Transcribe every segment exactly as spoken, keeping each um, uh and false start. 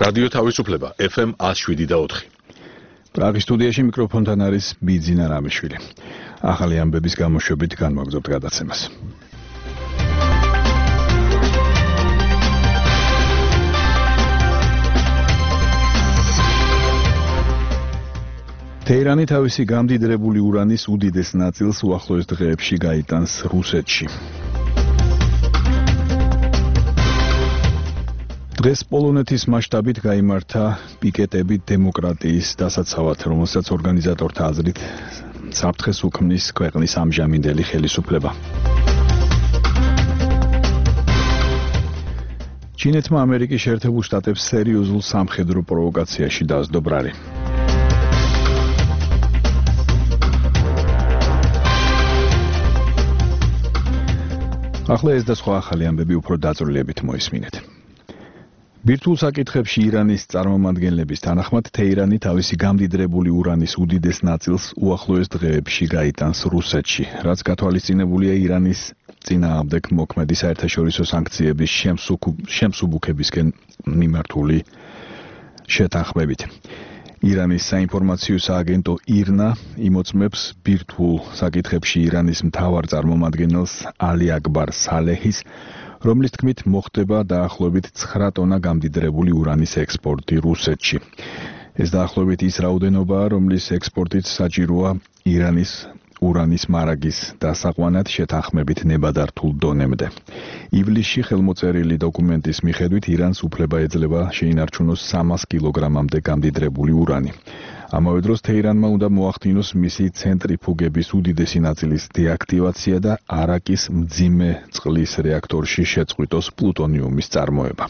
რადიო თავისუფლება ეფ ემ one oh seven და four. პრაღის სტუდიაში მიკროფონთან არის ბიძინა რამიშვილი. ახალი ამბების გამოშვებით განვაგრძობთ გადაცემას. თეირანი თავისი გამდიდრებული ურანის უდიდეს ნაწილს უახლოეს დღეებში გაიტანს რუსეთში. დღეს პოლონეთის მასშტაბით გაიმართა პიკეტები დემოკრატიის დასაცავად, რომელსაც ორგანიზატორთა აზრით საფრთხეს უქმნის ქვეყნის ამჟამინდელი ხელისუფლება. ჩინეთმა ამერიკის შეერთებულ შტატებს სერიოზულ სამხედრო პროვოკაციაში დასდო ბრალი. ახლა ეს და სხვა ახალი ამბები უფრო დაწვრილებით მოისმინეთ. ბირთვულ საკითხებში ირანის წარმომადგენლების თანახმად თეირანი თავისი გამდიდრებული ურანის უდიდეს ნაწილს უახლოეს დღეებში გაიტანს რუსეთში, რაც გათვალისწინებულია ირანის წინააღმდეგ მოქმედი საერთაშორისო სანქციების შემსუბუქებისკენ მიმართული შეთანხმებით. ირანის საინფორმაციო სააგენტო ირნა იმოწმებს ბირთვულ საკითხებში ირანის მთავარ წარმომადგენელს ალი აკბარ სალეჰის, რომლის თქმით მოხდება დაახლოებით nine ტონა გამდიდრებული ურანის ექსპორტი რუსეთში. ეს დაახლოებით ის რაოდენობაა, რომლის ექსპორტით საჭიროა ირანის ურანის მარაგის დასაყვანად შეთანხმებით ნებადართულ დონემდე. ივლისში ხელმოწერილი დოკუმენტის მიხედვით ირანს უფლება ეძლევა შეინარჩუნოს three hundred კილოგრამამდე გამდიდრებული ურანი. ამავე დროს თეირანმა უნდა მოახდინოს მისი ცენტრიფუგების უდიდესი ნაწილის დეაქტივაცია და არაკის მძიმე წყლის რეაქტორში შეწყვიტოს პლუტონიუმის წარმოება.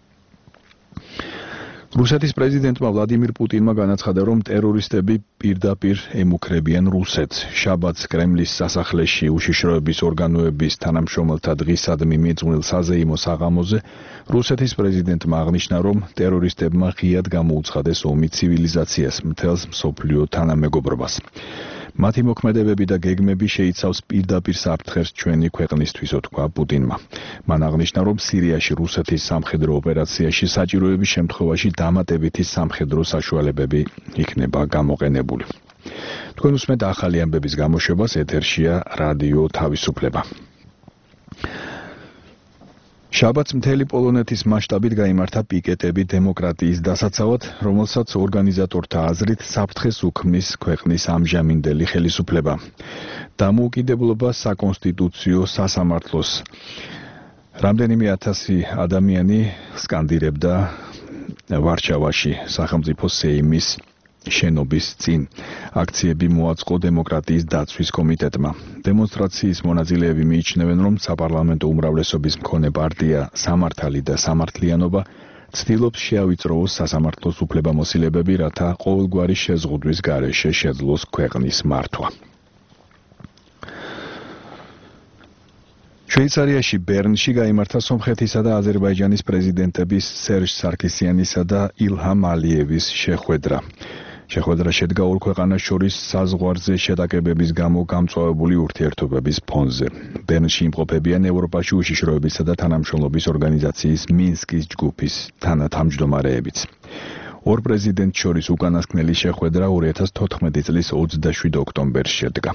რუსეთის პრეზიდენტმა ვლადიმირ პუტინმა განაცხადა, რომ ტერორისტები პირდაპირ ემუქრებიან რუსეთს. შაბათს კრემლის სასახლეში უშიშროების ორგანოების თანამშრომელთა დღისადმი მიძღვნილ საზეიმო საღამოზე რუსეთის პრეზიდენტმა აღნიშნა, რომ ტერორისტებმა ღიად გამოუცხადეს ომი ცივილიზაციას, მთელს მსოფლიო თანამეგობრობას. მათი მოქმედებები და გეგმები შეიცავს პირდაპირ საფრთხეს ჩვენი ქვეყნისთვის, თქვა პუტინმა. მან აღნიშნა, რომ სირიაში რუსეთის სამხედრო ოპერაციაში საჭიროების შემთხვევაში დამატებითი სამხედრო საშუალებები იქნება გამოყენებული. თქვენ უსმენთ ახალი ამბების გამოშვებას, ეთერშია რადიო თავისუფლება. შაბათს მთელი პოლონეთის მასშტაბით გაიმართა პიკეტები დემოკრატიის დასაცავად, რომელსაც ორგანიზატორთა აზრით საფრთხეს უქმნის ქვეყნის ამჟამინდელი ხელისუფლება. დამოუკიდებლობა საკონსტიტუციო სასამართლოს. რამდენიმე ათასი ადამიანი სკანდირებდა ვარშავაში სახელმწიფო სეიმის შენობის წინ. აქციები მოაწყო დემოკრატიის დაცვის კომიტეტმა. დემონსტრაციის მონაწილეები მიიჩნევენ, რომ საპარლამენტო უმრავლესობის მქონე პარტია სამართალი და სამართლიანობა ცდილობს შეავიწროოს სასამართლოს უფლებამოსილებები, რათა ყოველგვარი შეზღუდვის გარეშე შეძლოს ქვეყნის მართვა. შვეიცარიაში ბერნში გაიმართა სომხეთისა და აზერბაიჯანის პრეზიდენტების სერჟ სარქისიანისა და ილჰამ ალიევის შეხვედრა. შეხვედრა შედგა ორ ქვეყანას შორის საზღვარზე შეტაკებების გამო გამწვავებული ურთიერთობების ფონზე. ბერნში იმყოფებიან ევროპაში უშიშროებისა და თანამშრომლობის ორგანიზაციის მინსკის ჯგუფის თანათავმჯდომარეებიც. ორ პრეზიდენტს შორის უკანასკნელი შეხვედრა two thousand fourteen წლის twenty-seven ოქტომბერს შედგა.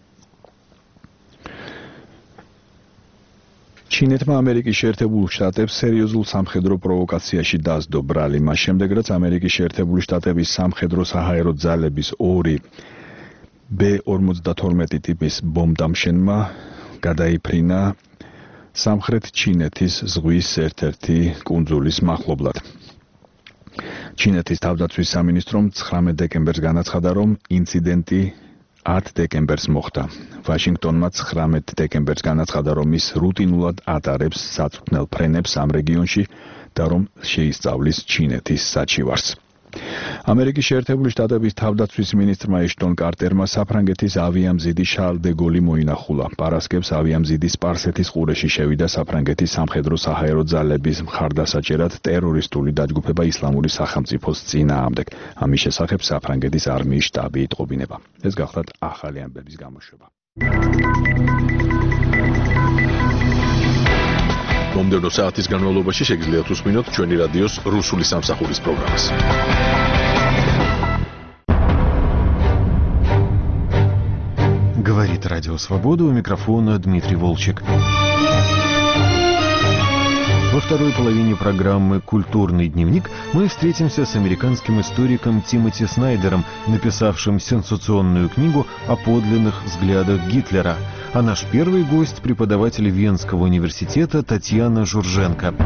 ჩინეთმა ამერიკის შეერთებულ შტატებს სერიოზულ სამხედრო პროვოკაციაში დასდო ბრალი, მას შემდეგ, რაც ამერიკის შეერთებული შტატების სამხედრო საჰაერო ძალების ორი B forty-two ტიპის ბომბდამშენმა გადაიფრინა სამხრეთ ჩინეთის ზღვის ერთ-ერთი კუნძულის მახლობლად. ჩინეთის თავდაცვის სამინისტრომ nine დეკემბერს განაცხადა, რომ ინციდენტი ten დეკემბერს მოხდა. ვაშინგტონმა nine დეკემბერს განაცხადა, რომ ის რუტინულად ატარებს საწვრთნელ ფრენებს ამ რეგიონში და რომ შეისწავლის ჩინეთის საჩივარს. ამერიკის შეერთებული შტატების თავდაცვის მინისტრმა ეშტონ კარტერმა საფრანგეთის ავიამზიდი შარლ დე გოლი მოინახულა. პარასკევს ავიამზიდი სპარსეთის ყურეში შევიდა საფრანგეთის სამხედრო საჰაერო ძალების მხარდასაჭერად ტერორისტული დაჯგუფება ისლამური სახელმწიფოს წინააღმდეგ. ამის შესახებ საფრანგეთის არმიის შტაბი იტყობინება. ეს გახლავთ ახალი ამბების გამოშვება. მომდევნო საათის განმავლობაში შეგიძლიათ უსმინოთ ჩვენი რადიოს რუსული სამსახურის პროგრამას. Говорит Радио Свобода, у микрофона Дмитрий Волчек. Во второй половине программы «Культурный дневник» мы встретимся с американским историком Тимоти Снайдером, написавшим сенсационную книгу о подлинных взглядах Гитлера. А наш первый гость – преподаватель Венского университета Татьяна Журженко.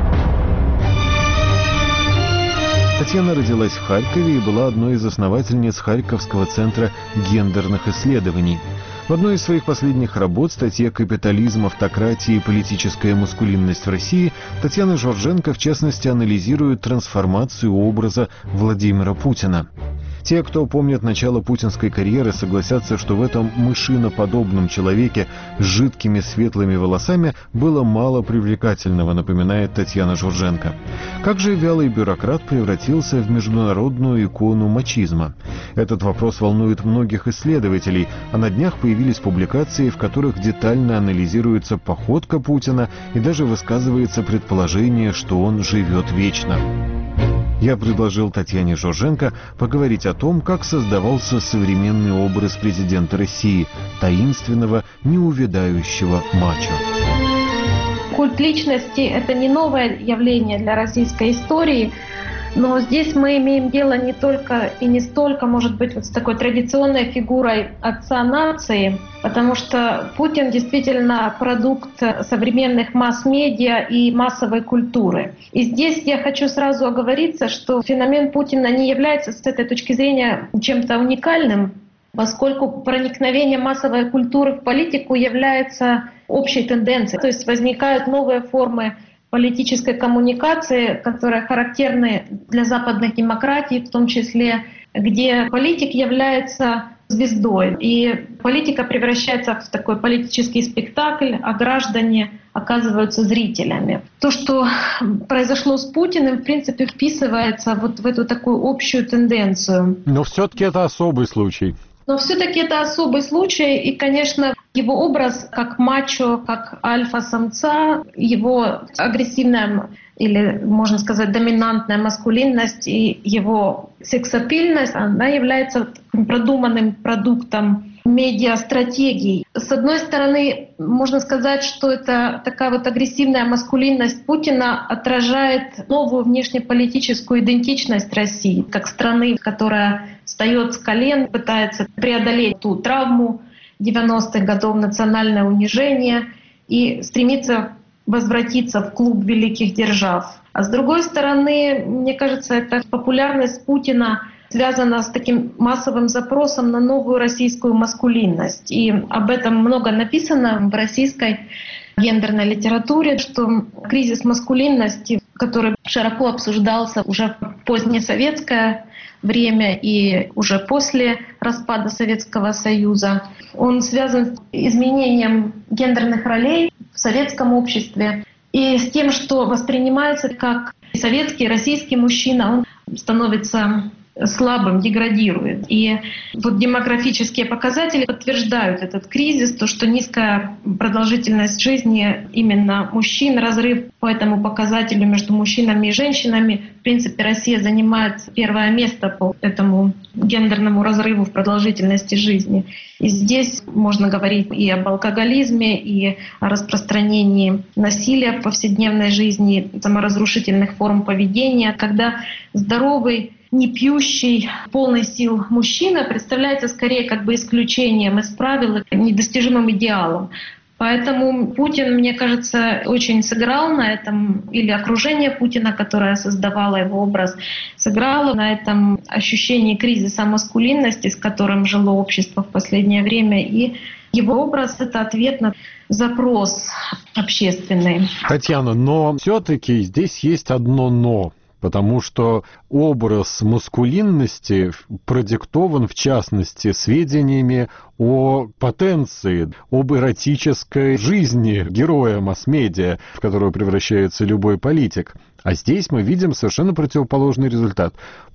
Татьяна родилась в Харькове и была одной из основательниц Харьковского центра гендерных исследований. В одной из своих последних работ, статье «Капитализм, автократия и политическая маскулинность в России», Татьяна Журженко, в частности, анализирует трансформацию образа Владимира Путина. Те, кто помнит начало путинской карьеры, согласятся, что в этом мышиноподобном человеке с жидкими светлыми волосами было мало привлекательного, напоминает Татьяна Журженко. Как же вялый бюрократ превратился в международную икону мачизма? Этот вопрос волнует многих исследователей, а на днях появились публикации, в которых детально анализируется походка Путина и даже высказывается предположение, что он живет вечно. Я предложил Татьяне Журженко поговорить о том, как создавался современный образ президента России, таинственного, неувядающего мачо. Культ личности – это не новое явление для российской истории, но здесь мы имеем дело не только и не столько, может быть, вот с такой традиционной фигурой отца нации, потому что Путин действительно продукт современных масс-медиа и массовой культуры. И здесь я хочу сразу оговориться, что феномен Путина не является с этой точки зрения чем-то уникальным, поскольку проникновение массовой культуры в политику является общей тенденцией. То есть возникают новые формы политической коммуникации, которые характерны для западных демократий, в том числе, где политик является звездой. И политика превращается в такой политический спектакль, а граждане оказываются зрителями. То, что произошло с Путиным, в принципе, вписывается вот в эту такую общую тенденцию. Но все-таки это особый случай. Но все-таки это особый случай, и, конечно, его образ как мачо, как альфа-самца, его агрессивная или, можно сказать, доминантная маскулинность и его сексапильность, она является продуманным продуктом медиастратегий. С одной стороны, можно сказать, что это такая вот агрессивная маскулинность Путина отражает новую внешнеполитическую идентичность России, как страны, которая встает с колен, пытается преодолеть ту травму девяностых годов, национальное унижение и стремится возвратиться в клуб великих держав. А с другой стороны, мне кажется, эта популярность Путина связана с таким массовым запросом на новую российскую маскулинность. И об этом много написано в российской гендерной литературе, что кризис маскулинности, который широко обсуждался уже в позднесоветское время и уже после распада Советского Союза, он связан с изменением гендерных ролей в советском обществе и с тем, что воспринимается как советский, российский мужчина, он становится слабым, деградирует. И вот демографические показатели подтверждают этот кризис, то, что низкая продолжительность жизни именно мужчин, разрыв по этому показателю между мужчинами и женщинами. В принципе, Россия занимает первое место по этому гендерному разрыву в продолжительности жизни. И здесь можно говорить и об алкоголизме, и о распространении насилия в повседневной жизни, саморазрушительных форм поведения, когда здоровый, не пьющий, полный сил мужчина представляется скорее как бы исключением из правил, недостижимым идеалом. Поэтому Путин, мне кажется, очень сыграл на этом, или окружение Путина, которое создавало его образ, сыграло на этом ощущении кризиса маскулинности, с которым жило общество в последнее время. И его образ — это ответ на запрос общественный. Татьяна, но все-таки здесь есть одно «но». Потому что образ маскулинности продиктован, в частности, сведениями о потенции, об эротической жизни героя масс-медиа, в которую превращается любой политик. А здесь мы видим совершенно противоположный результат.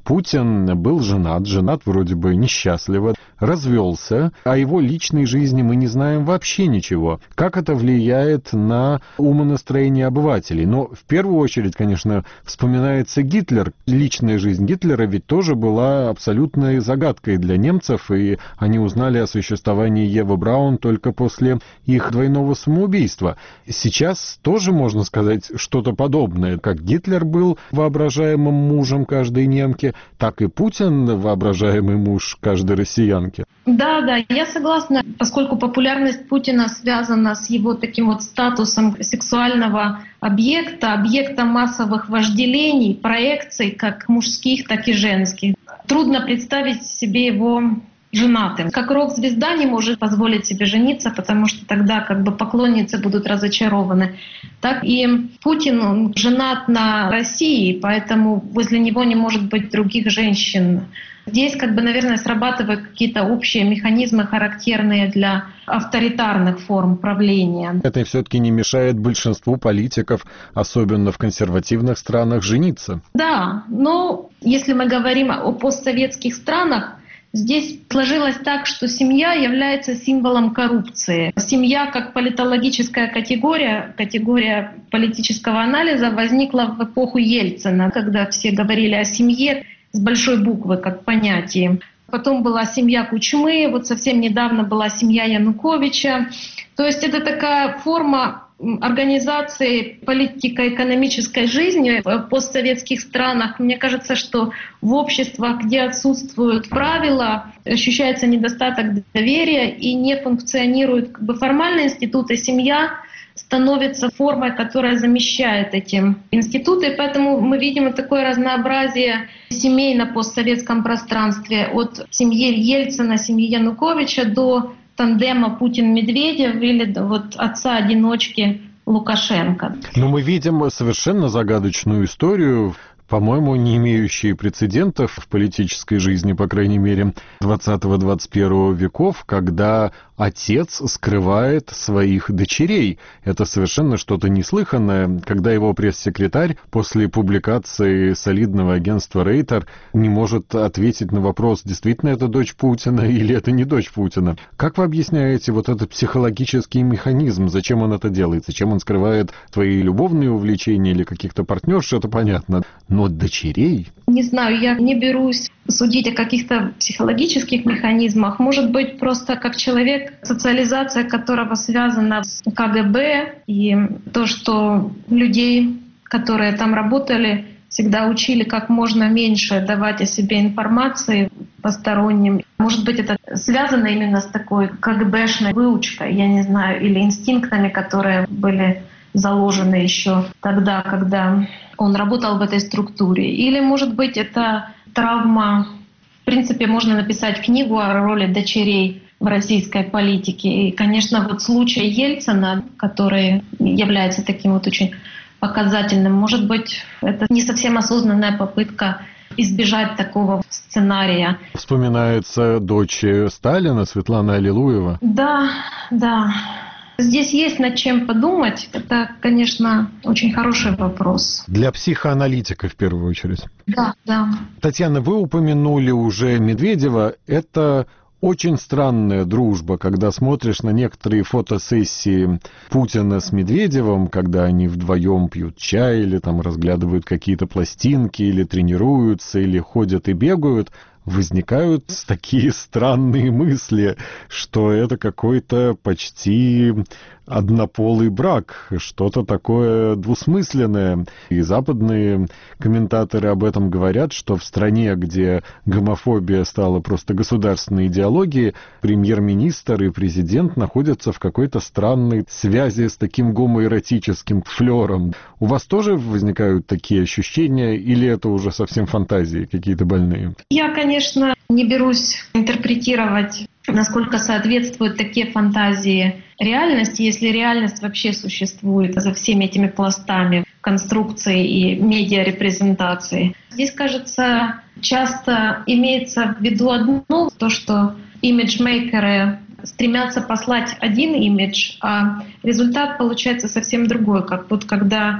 Путин был женат, женат вроде бы несчастливо, развелся, о его личной жизни мы не знаем вообще ничего. Как это влияет на умонастроение обывателей? Но в первую очередь, конечно, вспоминается Гитлер. Личная жизнь Гитлера ведь тоже была абсолютной загадкой для немцев, и они узнали о существовании Евы Браун только после их двойного самоубийства. Сейчас тоже можно сказать что-то подобное, как Гитлер был воображаемым мужем каждой немки, так и Путин воображаемый муж каждой россиянки. Да, да, я согласна, поскольку популярность Путина связана с его таким вот статусом сексуального объекта, объекта массовых вожделений, проекций, как мужских, так и женских. Трудно представить себе его женатым. Как рок-звезда не может позволить себе жениться, потому что тогда как бы поклонницы будут разочарованы. Так и Путин, он женат на России, поэтому возле него не может быть других женщин. Здесь, как бы, наверное, срабатывают какие-то общие механизмы, характерные для авторитарных форм правления. Это все-таки не мешает большинству политиков, особенно в консервативных странах, жениться. Да, но если мы говорим о постсоветских странах, здесь сложилось так, что семья является символом коррупции. Семья как политологическая категория, категория политического анализа возникла в эпоху Ельцина, когда все говорили о семье с большой буквы как понятии. Потом была семья Кучмы, вот совсем недавно была семья Януковича. То есть это такая форма организации политико-экономической жизни в постсоветских странах. Мне кажется, что в обществах, где отсутствуют правила, ощущается недостаток доверия и не функционируют как бы формальные институты, семья становится формой, которая замещает эти институты. Поэтому мы видим вот такое разнообразие семей на постсоветском пространстве. От семьи Ельцина, семьи Януковича до тандема Путин-Медведев или вот отца-одиночки Лукашенко. Но мы видим совершенно загадочную историю, по-моему, не имеющие прецедентов в политической жизни, по крайней мере, двадцатого-двадцать первого веков, когда отец скрывает своих дочерей. Это совершенно что-то неслыханное, когда его пресс-секретарь после публикации солидного агентства Рейтер не может ответить на вопрос, действительно это дочь Путина или это не дочь Путина. Как вы объясняете вот этот психологический механизм? Зачем он это делает? Зачем он скрывает твои любовные увлечения или каких-то партнерш? Это понятно. Но дочерей? Не знаю, я не берусь судить о каких-то психологических механизмах. Может быть, просто как человек, социализация которого связана с ка гэ бэ, и то, что людей, которые там работали, всегда учили как можно меньше давать о себе информации посторонним. Может быть, это связано именно с такой ка гэ бэшной выучкой, я не знаю, или инстинктами, которые были заложены еще тогда, когда он работал в этой структуре. Или, может быть, это травма. В принципе, можно написать книгу о роли дочерей в российской политике. И, конечно, вот случай Ельцина, который является таким вот очень показательным, может быть, это не совсем осознанная попытка избежать такого сценария. Вспоминается дочь Сталина, Светлана Аллилуева. Да, да. Здесь есть над чем подумать. Это, конечно, очень хороший вопрос. Для психоаналитика, в первую очередь. Да, да. Татьяна, вы упомянули уже Медведева. Это очень странная дружба, когда смотришь на некоторые фотосессии Путина с Медведевым, когда они вдвоем пьют чай или там разглядывают какие-то пластинки, или тренируются, или ходят и бегают. Возникают такие странные мысли, что это какой-то почти однополый брак, что-то такое двусмысленное. И западные комментаторы об этом говорят, что в стране, где гомофобия стала просто государственной идеологией, премьер-министр и президент находятся в какой-то странной связи с таким гомоэротическим флером. У вас тоже возникают такие ощущения, или это уже совсем фантазии какие-то больные? Я, конечно, не берусь интерпретировать, насколько соответствуют такие фантазии реальности, если реальность вообще существует за всеми этими пластами конструкции и медиарепрезентации. Здесь, кажется, часто имеется в виду одно, то, что имиджмейкеры стремятся послать один имидж, а результат получается совсем другой. Как вот когда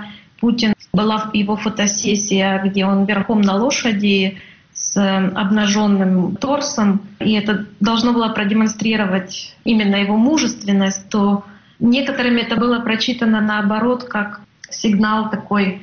Путин. Была его фотосессия, где он верхом на лошади с обнаженным торсом, и это должно было продемонстрировать именно его мужественность, то некоторыми это было прочитано наоборот как сигнал такой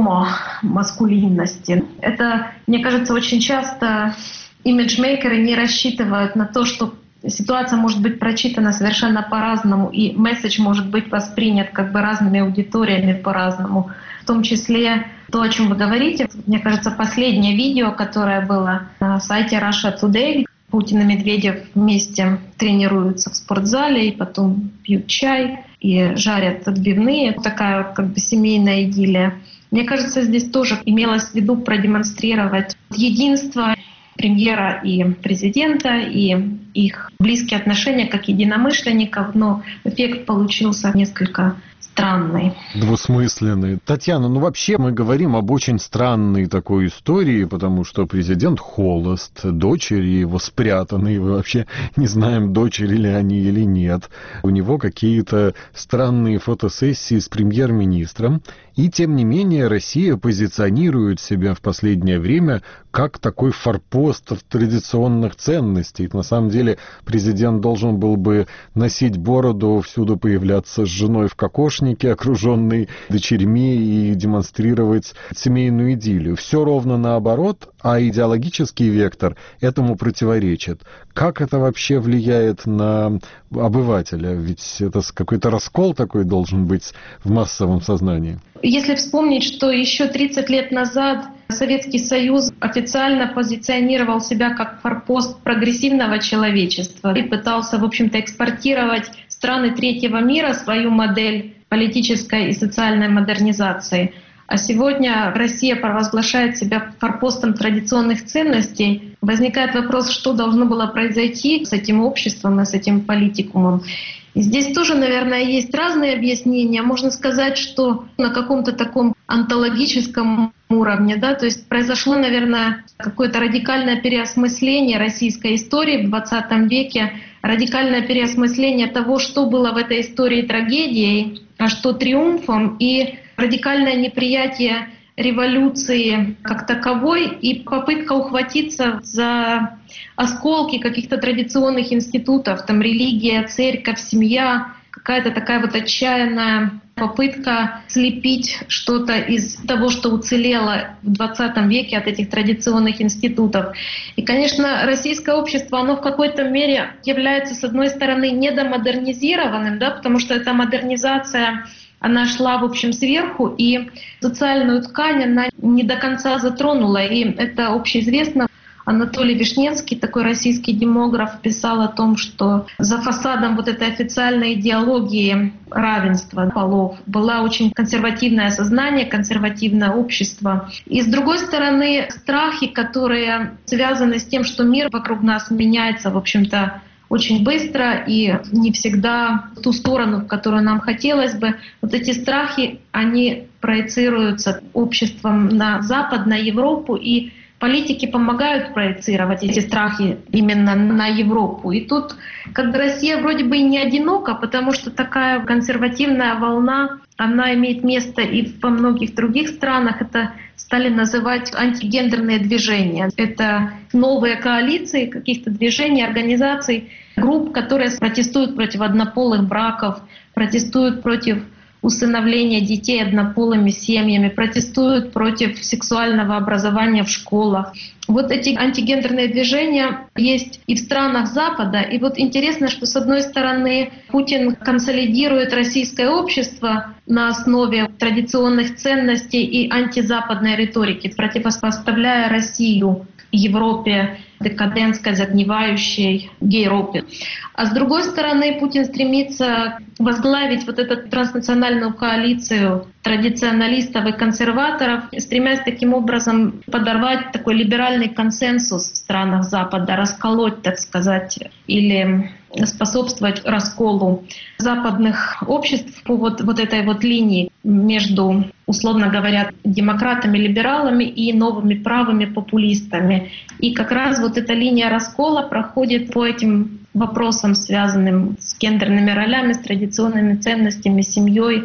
гомо-маскулинности. Это, мне кажется, очень часто имиджмейкеры не рассчитывают на то, что ситуация может быть прочитана совершенно по-разному, и месседж может быть воспринят как бы разными аудиториями по-разному. В том числе то, о чем вы говорите. Мне кажется, последнее видео, которое было на сайте Russia Today, Путин и Медведев вместе тренируются в спортзале и потом пьют чай и жарят отбивные. Такая как бы семейная идиллия. Мне кажется, здесь тоже имелось в виду продемонстрировать единство премьера и президента, и их близкие отношения как единомышленников, но эффект получился несколько странный. Двусмысленный. Татьяна, ну вообще мы говорим об очень странной такой истории, потому что президент холост, дочери его спрятаны, и мы вообще не знаем, дочери ли они или нет. У него какие-то странные фотосессии с премьер-министром, и тем не менее Россия позиционирует себя в последнее время как такой форпост традиционных ценностей. На самом деле президент должен был бы носить бороду, всюду появляться с женой в кокошнике, окруженный дочерьми, и демонстрировать семейную идиллию. Все ровно наоборот, а идеологический вектор этому противоречит. Как это вообще влияет на обывателя? Ведь это какой-то раскол такой должен быть в массовом сознании. Если вспомнить, что еще тридцать лет назад Советский Союз официально позиционировал себя как форпост прогрессивного человечества и пытался, в общем-то, экспортировать в страны третьего мира свою модель политической и социальной модернизации. А сегодня Россия провозглашает себя форпостом традиционных ценностей. Возникает вопрос, что должно было произойти с этим обществом и с этим политикумом. И здесь тоже, наверное, есть разные объяснения. Можно сказать, что на каком-то таком онтологическом уровне, да, то есть произошло, наверное, какое-то радикальное переосмысление российской истории в двадцатом веке, радикальное переосмысление того, что было в этой истории трагедией, а что триумфом, и радикальное неприятие революции как таковой и попытка ухватиться за осколки каких-то традиционных институтов, там религия, церковь, семья, какая-то такая вот отчаянная попытка слепить что-то из того, что уцелело в двадцатом веке от этих традиционных институтов. И, конечно, российское общество, оно в какой-то мере является, с одной стороны, недомодернизированным, да, потому что эта модернизация, она шла, в общем, сверху, и социальную ткань она не до конца затронула. И это общеизвестно. Анатолий Вишневский, такой российский демограф, писал о том, что за фасадом вот этой официальной идеологии равенства полов было очень консервативное сознание, консервативное общество. И с другой стороны, страхи, которые связаны с тем, что мир вокруг нас меняется, в общем-то, очень быстро и не всегда в ту сторону, в которую нам хотелось бы. Вот эти страхи, они проецируются обществом на Запад, на Европу, и политики помогают проецировать эти страхи именно на Европу. И тут как бы Россия вроде бы и не одинока, потому что такая консервативная волна, она имеет место и во многих других странах. Это стали называть антигендерные движения. Это новые коалиции каких-то движений, организаций, групп, которые протестуют против однополых браков, протестуют против усыновления детей однополыми семьями, протестуют против сексуального образования в школах. Вот эти антигендерные движения есть и в странах Запада. И вот интересно, что с одной стороны Путин консолидирует российское общество на основе традиционных ценностей и антизападной риторики, противопоставляя Россию Европе, декадентской, загнивающей Европе. А с другой стороны, Путин стремится возглавить вот эту транснациональную коалицию традиционалистов и консерваторов, стремясь таким образом подорвать такой либеральный консенсус в странах Запада, расколоть, так сказать, или способствовать расколу западных обществ по вот, вот этой вот линии между, условно говоря, демократами, либералами и новыми правыми популистами. И как раз вот эта линия раскола проходит по этим вопросам, связанным с гендерными ролями, с традиционными ценностями, семьей,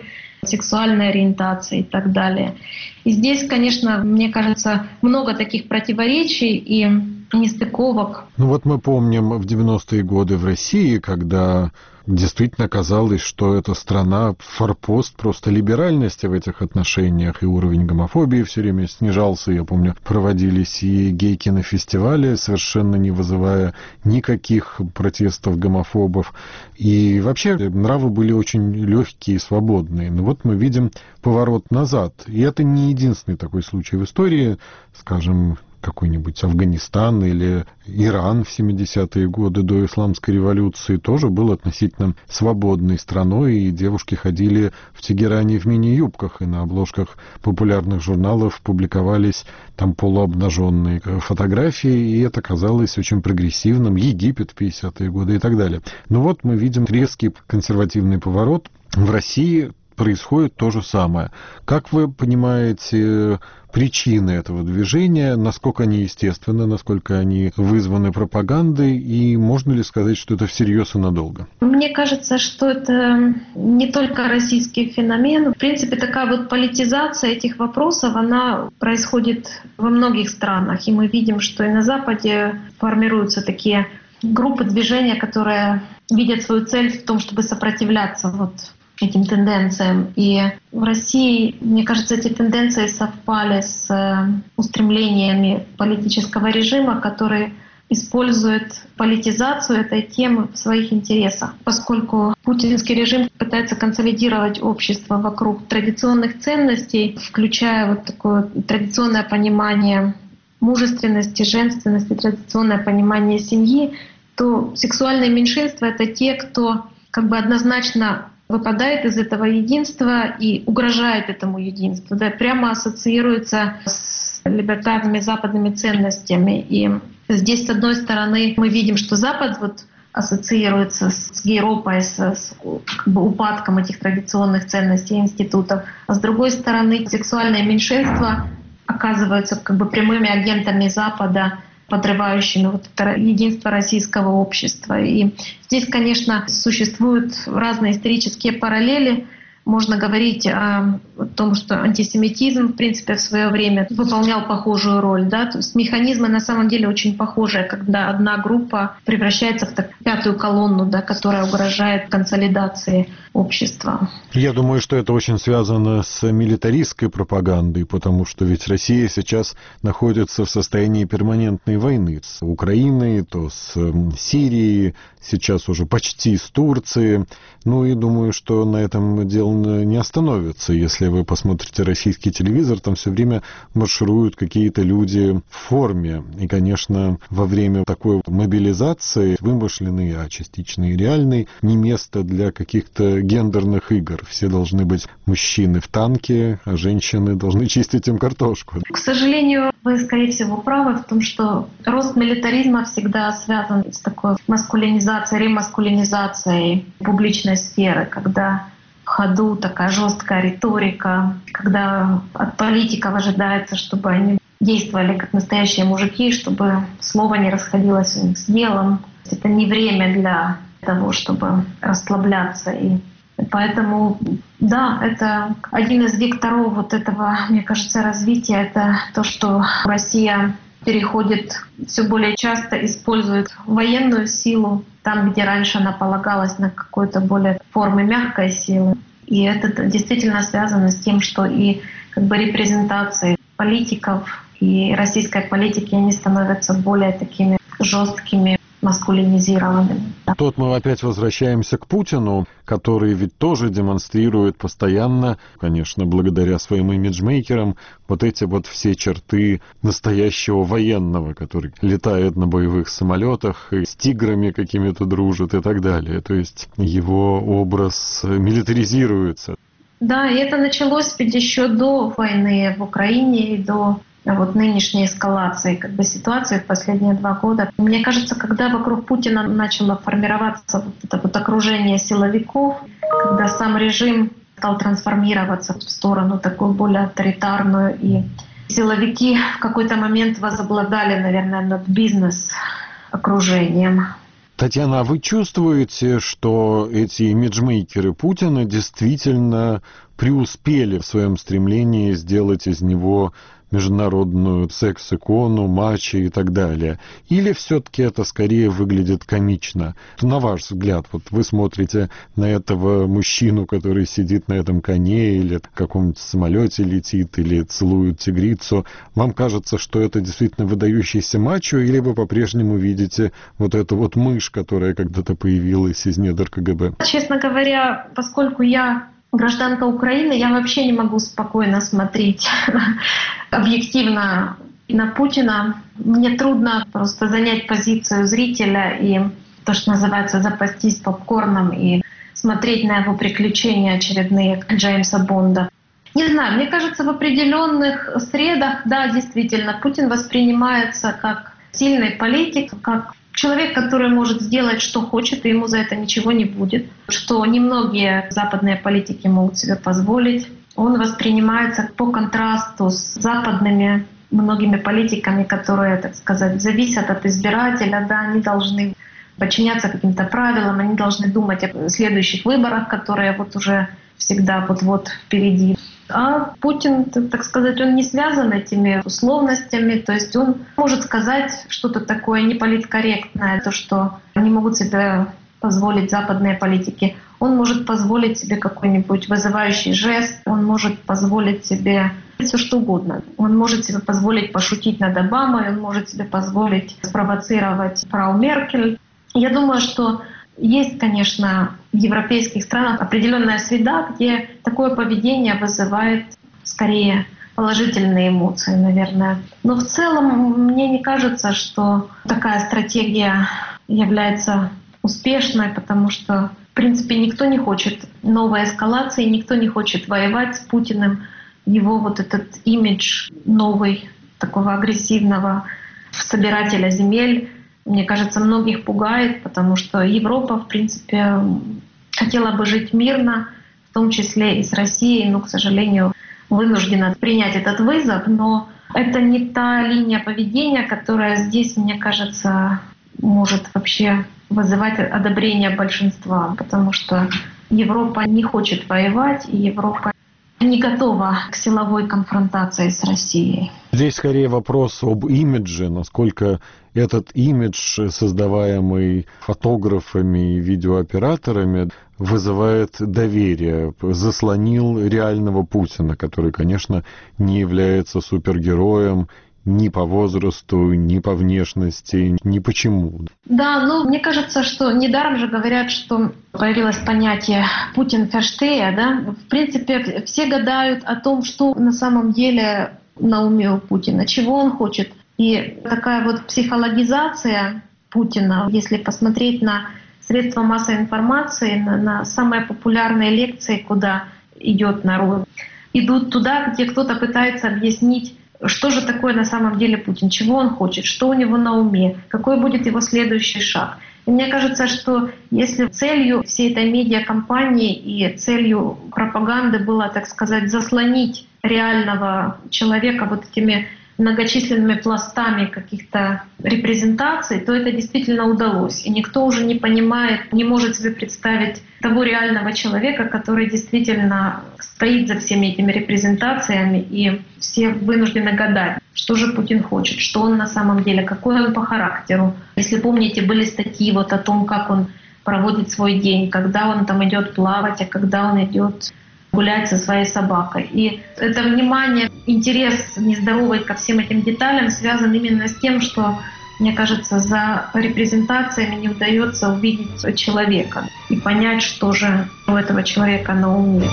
сексуальной ориентации и так далее. И здесь, конечно, мне кажется, много таких противоречий и нестыковок. Ну вот мы помним в девяностые годы в России, когда действительно казалось, что эта страна форпост просто либеральности в этих отношениях, и уровень гомофобии все время снижался. Я помню, проводились и гей-кинофестивали, совершенно не вызывая никаких протестов гомофобов. И вообще нравы были очень легкие и свободные. Но вот мы видим поворот назад. И это не единственный такой случай в истории, скажем, какой-нибудь Афганистан или Иран в семидесятые годы до исламской революции тоже был относительно свободной страной, и девушки ходили в Тегеране в мини-юбках, и на обложках популярных журналов публиковались там полуобнаженные фотографии, и это казалось очень прогрессивным. Египет в пятидесятые годы и так далее. Но вот мы видим резкий консервативный поворот. В России происходит то же самое. Как вы понимаете причины этого движения, насколько они естественны, насколько они вызваны пропагандой, и можно ли сказать, что это всерьез и надолго? Мне кажется, что это не только российский феномен. В принципе, такая вот политизация этих вопросов, она происходит во многих странах. И мы видим, что и на Западе формируются такие группы движения, которые видят свою цель в том, чтобы сопротивляться вот этим тенденциям. И в России, мне кажется, эти тенденции совпали с устремлениями политического режима, который использует политизацию этой темы в своих интересах, поскольку путинский режим пытается консолидировать общество вокруг традиционных ценностей, включая вот такое традиционное понимание мужественности, женственности, традиционное понимание семьи, то сексуальные меньшинства — это те, кто как бы однозначно выпадает из этого единства и угрожает этому единству, да, прямо ассоциируется с либертарными западными ценностями. И здесь, с одной стороны, мы видим, что Запад вот ассоциируется с Европой, с, с как бы упадком этих традиционных ценностей и институтов, а с другой стороны, сексуальные меньшинства оказываются как бы прямыми агентами Запада, подрывающими вот это единство российского общества. И здесь, конечно, существуют разные исторические параллели. Можно говорить о том, что антисемитизм, в принципе, в свое время выполнял похожую роль. Да? То есть механизмы на самом деле очень похожие, когда одна группа превращается в так, пятую колонну, да, которая угрожает консолидации общества. Я думаю, что это очень связано с милитаристской пропагандой, потому что ведь Россия сейчас находится в состоянии перманентной войны с Украиной, то с Сирией, сейчас уже почти с Турцией. Ну и думаю, что на этом дело не остановится. Если вы посмотрите российский телевизор, там все время маршируют какие-то люди в форме. И, конечно, во время такой мобилизации, вымышленной, а частично и реальной, не место для каких-то гендерных игр. Все должны быть мужчины в танке, а женщины должны чистить им картошку. К сожалению, вы, скорее всего, правы в том, что рост милитаризма всегда связан с такой маскулинизацией, ремаскулинизацией публичной сферы, когда в ходу такая жесткая риторика, когда от политиков ожидается, чтобы они действовали как настоящие мужики, чтобы слово не расходилось у них с делом. Это не время для того, чтобы расслабляться. И поэтому, да, это один из векторов вот этого, мне кажется, развития. Это то, что Россия переходит, все более часто использует военную силу там, где раньше она полагалась на какой-то более формы мягкой силы. И это действительно связано с тем, что и как бы репрезентации политиков и российской политики, они становятся более такими жесткими, маскулинизированными. Тут мы опять возвращаемся к Путину, который ведь тоже демонстрирует постоянно, конечно, благодаря своим имиджмейкерам, вот эти вот все черты настоящего военного, который летает на боевых самолетах и с тиграми какими-то дружит и так далее. То есть его образ милитаризируется. Да, и это началось ведь еще до войны в Украине и до вот нынешней эскалации как бы ситуации в последние два года. Мне кажется, когда вокруг Путина начало формироваться вот это вот окружение силовиков, когда сам режим стал трансформироваться в сторону такую более авторитарную, и силовики в какой-то момент возобладали, наверное, над бизнес-окружением. Татьяна, а вы чувствуете, что эти имиджмейкеры Путина действительно преуспели в своем стремлении сделать из него международную секс-икону, мачо и так далее? Или все-таки это скорее выглядит комично? На ваш взгляд, вот вы смотрите на этого мужчину, который сидит на этом коне или в каком-нибудь самолете летит, или целует тигрицу, вам кажется, что это действительно выдающийся мачо, или вы по-прежнему видите вот эту вот мышь, которая когда-то появилась из недр КГБ? Честно говоря, поскольку я гражданка Украины, я вообще не могу спокойно смотреть объективно на Путина. Мне трудно просто занять позицию зрителя и то, что называется, запастись попкорном и смотреть на его приключения очередные Джеймса Бонда. Не знаю, мне кажется, в определенных средах, да, действительно, Путин воспринимается как сильный политик, как человек, который может сделать, что хочет, и ему за это ничего не будет, что немногие западные политики могут себе позволить. Он воспринимается по контрасту с западными многими политиками, которые, так сказать, зависят от избирателя, да, они должны подчиняться каким-то правилам, они должны думать о следующих выборах, которые вот уже всегда вот-вот впереди. А Путин, так сказать, он не связан этими условностями, то есть он может сказать что-то такое неполиткорректное, то, что не могут себе позволить западные политики. Он может позволить себе какой-нибудь вызывающий жест, он может позволить себе все что угодно. Он может себе позволить пошутить над Обамой, он может себе позволить спровоцировать фрау Меркель. Я думаю, что есть, конечно, в европейских странах определенная среда, где такое поведение вызывает скорее положительные эмоции, наверное. Но в целом мне не кажется, что такая стратегия является успешной, потому что, в принципе, никто не хочет новой эскалации, никто не хочет воевать с Путиным. Его вот этот имидж новый, такого агрессивного собирателя земель, мне кажется, многих пугает, потому что Европа, в принципе, хотела бы жить мирно, в том числе и с Россией, но, к сожалению, вынуждена принять этот вызов. Но это не та линия поведения, которая здесь, мне кажется, может вообще вызывать одобрение большинства, потому что Европа не хочет воевать, и Европа не готова к силовой конфронтации с Россией. Здесь скорее вопрос об имидже, насколько этот имидж, создаваемый фотографами и видеооператорами, вызывает доверие, заслонил реального Путина, который, конечно, не является супергероем ни по возрасту, ни по внешности, ни почему. Да, ну, мне кажется, что недаром же говорят, что появилось понятие «Путин-ферштея», да? В принципе, все гадают о том, что на самом деле на уме у Путина, чего он хочет. И такая вот психологизация Путина, если посмотреть на средства массовой информации, на, на самые популярные лекции, куда идет народ, идут туда, где кто-то пытается объяснить, что же такое на самом деле Путин, чего он хочет, что у него на уме, какой будет его следующий шаг. И мне кажется, что если целью всей этой медиакампании и целью пропаганды было, так сказать, заслонить реального человека вот этими многочисленными пластами каких-то репрезентаций, то это действительно удалось. И никто уже не понимает, не может себе представить того реального человека, который действительно стоит за всеми этими репрезентациями, и все вынуждены гадать, что же Путин хочет, что он на самом деле, какой он по характеру. Если помните, были статьи вот о том, как он проводит свой день, когда он там идет плавать, а когда он идет гулять со своей собакой. И это внимание, интерес нездоровый ко всем этим деталям связан именно с тем, что, мне кажется, за репрезентациями не удается увидеть человека и понять, что же у этого человека на уме.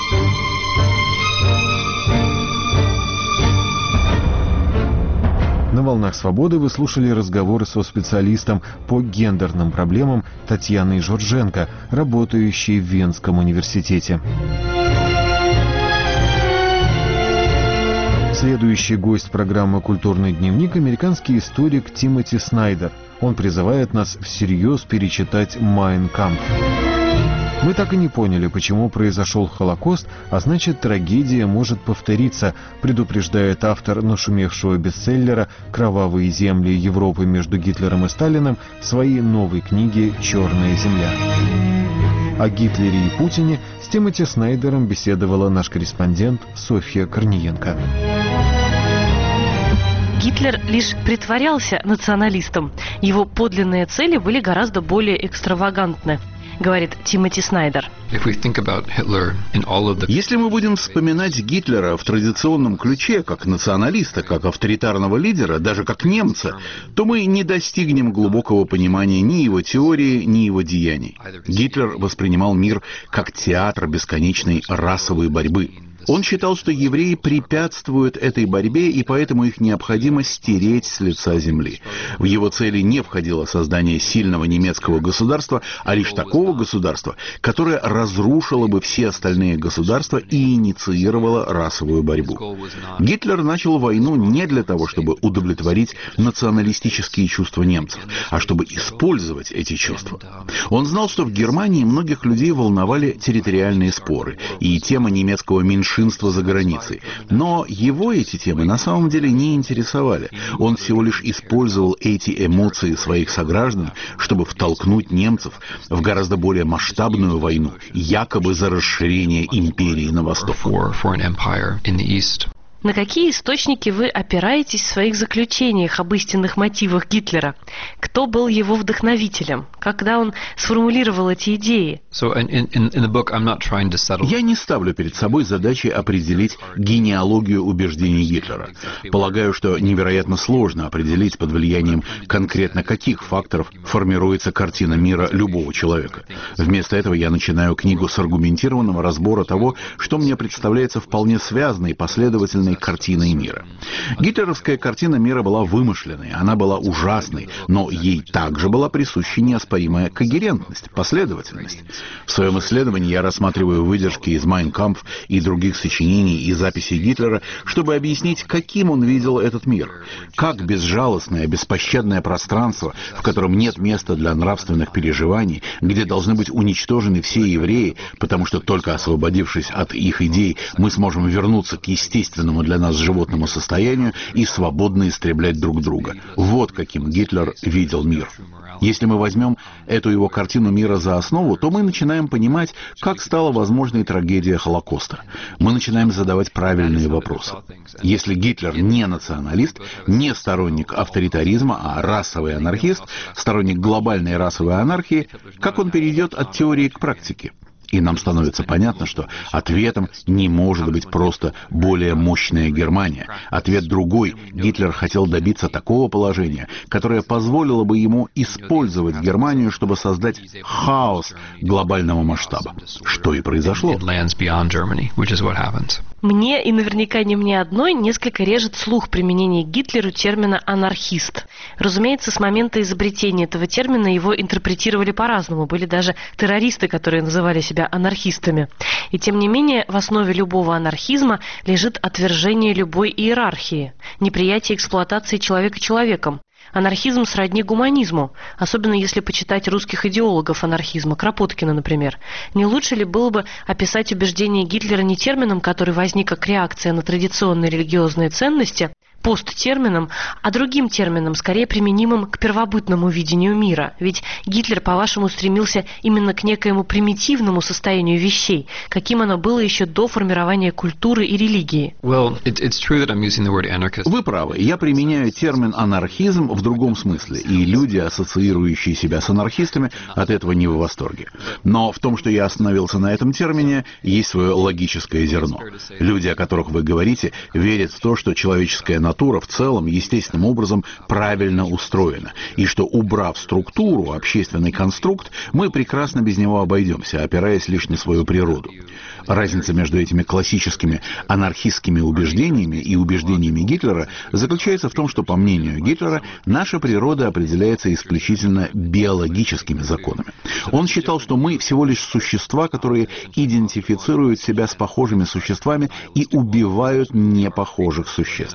На «Волнах свободы» вы слушали разговоры со специалистом по гендерным проблемам Татьяной Жорженко, работающей в Венском университете. Следующий гость программы «Культурный дневник» — американский историк Тимоти Снайдер. Он призывает нас всерьез перечитать «Майн Кампф». Мы так и не поняли, почему произошел Холокост, а значит, трагедия может повториться, предупреждает автор нашумевшего бестселлера «Кровавые земли Европы между Гитлером и Сталиным» в своей новой книге «Черная земля». О Гитлере и Путине с Тимоти Снайдером беседовала наш корреспондент Софья Корниенко. Гитлер лишь притворялся националистом. Его подлинные цели были гораздо более экстравагантны, говорит Тимоти Снайдер. Если мы будем вспоминать Гитлера в традиционном ключе, как националиста, как авторитарного лидера, даже как немца, то мы не достигнем глубокого понимания ни его теории, ни его деяний. Гитлер воспринимал мир как театр бесконечной расовой борьбы. Он считал, что евреи препятствуют этой борьбе, и поэтому их необходимо стереть с лица земли. В его цели не входило создание сильного немецкого государства, а лишь такого государства, которое разрушило бы все остальные государства и инициировало расовую борьбу. Гитлер начал войну не для того, чтобы удовлетворить националистические чувства немцев, а чтобы использовать эти чувства. Он знал, что в Германии многих людей волновали территориальные споры и тема немецкого меньшинства за границей. Но его эти темы на самом деле не интересовали. Он всего лишь использовал эти эмоции своих сограждан, чтобы втолкнуть немцев в гораздо более масштабную войну, якобы за расширение империи на восток. На какие источники вы опираетесь в своих заключениях об истинных мотивах Гитлера? Кто был его вдохновителем? Когда он сформулировал эти идеи? Я не ставлю перед собой задачи определить генеалогию убеждений Гитлера. Полагаю, что невероятно сложно определить, под влиянием конкретно каких факторов формируется картина мира любого человека. Вместо этого я начинаю книгу с аргументированного разбора того, что мне представляется вполне связанной, последовательной картиной мира. Гитлеровская картина мира была вымышленной, она была ужасной, но ей также была присуща неоспоримая когерентность, последовательность. В своем исследовании я рассматриваю выдержки из «Майн кампф» и других сочинений и записей Гитлера, чтобы объяснить, каким он видел этот мир. Как безжалостное, беспощадное пространство, в котором нет места для нравственных переживаний, где должны быть уничтожены все евреи, потому что только освободившись от их идей, мы сможем вернуться к естественному для нас животному состоянию и свободно истреблять друг друга. Вот каким Гитлер видел мир. Если мы возьмем эту его картину мира за основу, то мы начинаем понимать, как стала возможной трагедия Холокоста. Мы начинаем задавать правильные вопросы. Если Гитлер не националист, не сторонник авторитаризма, а расовый анархист, сторонник глобальной расовой анархии, как он перейдет от теории к практике? И нам становится понятно, что ответом не может быть просто более мощная Германия. Ответ другой. Гитлер хотел добиться такого положения, которое позволило бы ему использовать Германию, чтобы создать хаос глобального масштаба. Что и произошло. Мне, и наверняка не мне одной, несколько режет слух применения Гитлеру термина «анархист». Разумеется, с момента изобретения этого термина его интерпретировали по-разному. Были даже террористы, которые называли себя анархистами. И тем не менее, в основе любого анархизма лежит отвержение любой иерархии, неприятие эксплуатации человека человеком. Анархизм сродни гуманизму, особенно если почитать русских идеологов анархизма, Кропоткина, например. Не лучше ли было бы описать убеждения Гитлера не термином, который возник как реакция на традиционные религиозные ценности, посттермином, а другим термином, скорее применимым к первобытному видению мира? Ведь Гитлер, по-вашему, стремился именно к некоему примитивному состоянию вещей, каким оно было еще до формирования культуры и религии. Вы правы. Я применяю термин «анархизм» в другом смысле, и люди, ассоциирующие себя с анархистами, от этого не в восторге. Но в том, что я остановился на этом термине, есть свое логическое зерно. Люди, о которых вы говорите, верят в то, что человеческая натура Натура в целом естественным образом правильно устроена, и что, убрав структуру, общественный конструкт, мы прекрасно без него обойдемся, опираясь лишь на свою природу. Разница между этими классическими анархистскими убеждениями и убеждениями Гитлера заключается в том, что, по мнению Гитлера, наша природа определяется исключительно биологическими законами. Он считал, что мы всего лишь существа, которые идентифицируют себя с похожими существами и убивают непохожих существ.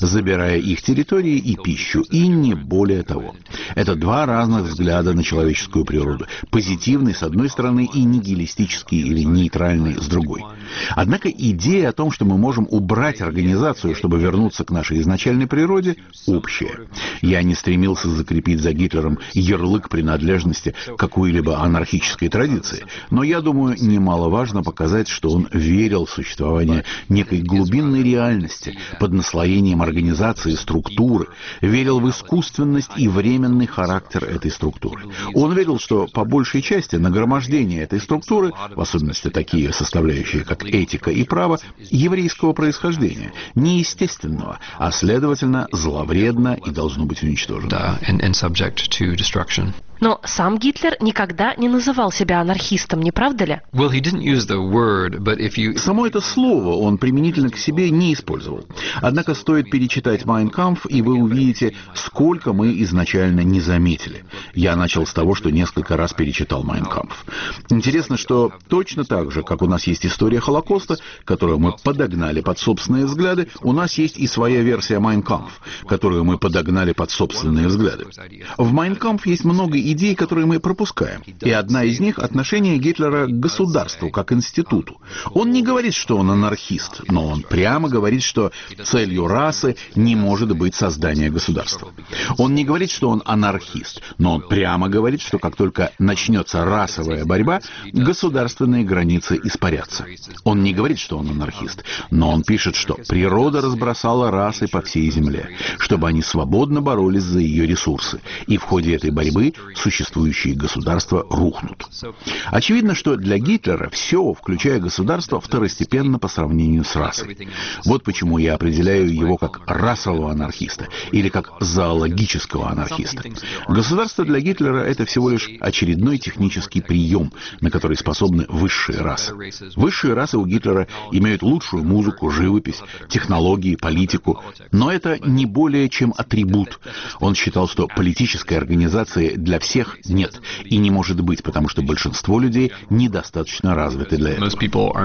забирая их территории и пищу, и не более того. Это два разных взгляда на человеческую природу. Позитивный с одной стороны и нигилистический или нейтральный с другой. Однако идея о том, что мы можем убрать организацию, чтобы вернуться к нашей изначальной природе, общая. Я не стремился закрепить за Гитлером ярлык принадлежности к какой-либо анархической традиции, но я думаю, немаловажно показать, что он верил в существование некой глубинной реальности под наслоением организации и структуры, верил в искусственность и временный характер этой структуры. Он верил, что по большей части нагромождение этой структуры, в особенности такие составляющие, как этика и право, еврейского происхождения, неестественного, а следовательно зловредно и должно быть уничтожено. Но сам Гитлер никогда не называл себя анархистом, не правда ли? Well, he didn't use the word, but if you... Само это слово он применительно к себе не использовал. Однако стоит перечитать «Майн кампф», и вы увидите, сколько мы изначально не заметили. Я начал с того, что несколько раз перечитал «Майн кампф». Интересно, что точно так же, как у нас есть история Холокоста, которую мы подогнали под собственные взгляды, у нас есть и своя версия «Майн кампф», которую мы подогнали под собственные взгляды. В «Майн кампф» есть много идей, которые мы пропускаем. И одна из них — отношение Гитлера к государству, как институту. Он не говорит, что он анархист, но он прямо говорит, что целью расы не может быть создание государства. Он не говорит, что он анархист, но он прямо говорит, что как только начнется расовая борьба, государственные границы испарятся. Он не говорит, что он анархист, но он пишет, что природа разбросала расы по всей земле, чтобы они свободно боролись за ее ресурсы, и в ходе этой борьбы существующие государства рухнут. Очевидно, что для Гитлера все, включая государство, второстепенно по сравнению с расой. Вот почему я определяю его как расового анархиста или как зоологического анархиста. Государство для Гитлера — это всего лишь очередной технический прием, на который способны высшие расы. Высшие расы у Гитлера имеют лучшую музыку, живопись, технологии, политику, но это не более чем атрибут. Он считал, что политической организации для всех нет и не может быть, потому что большинство людей недостаточно развиты для этого.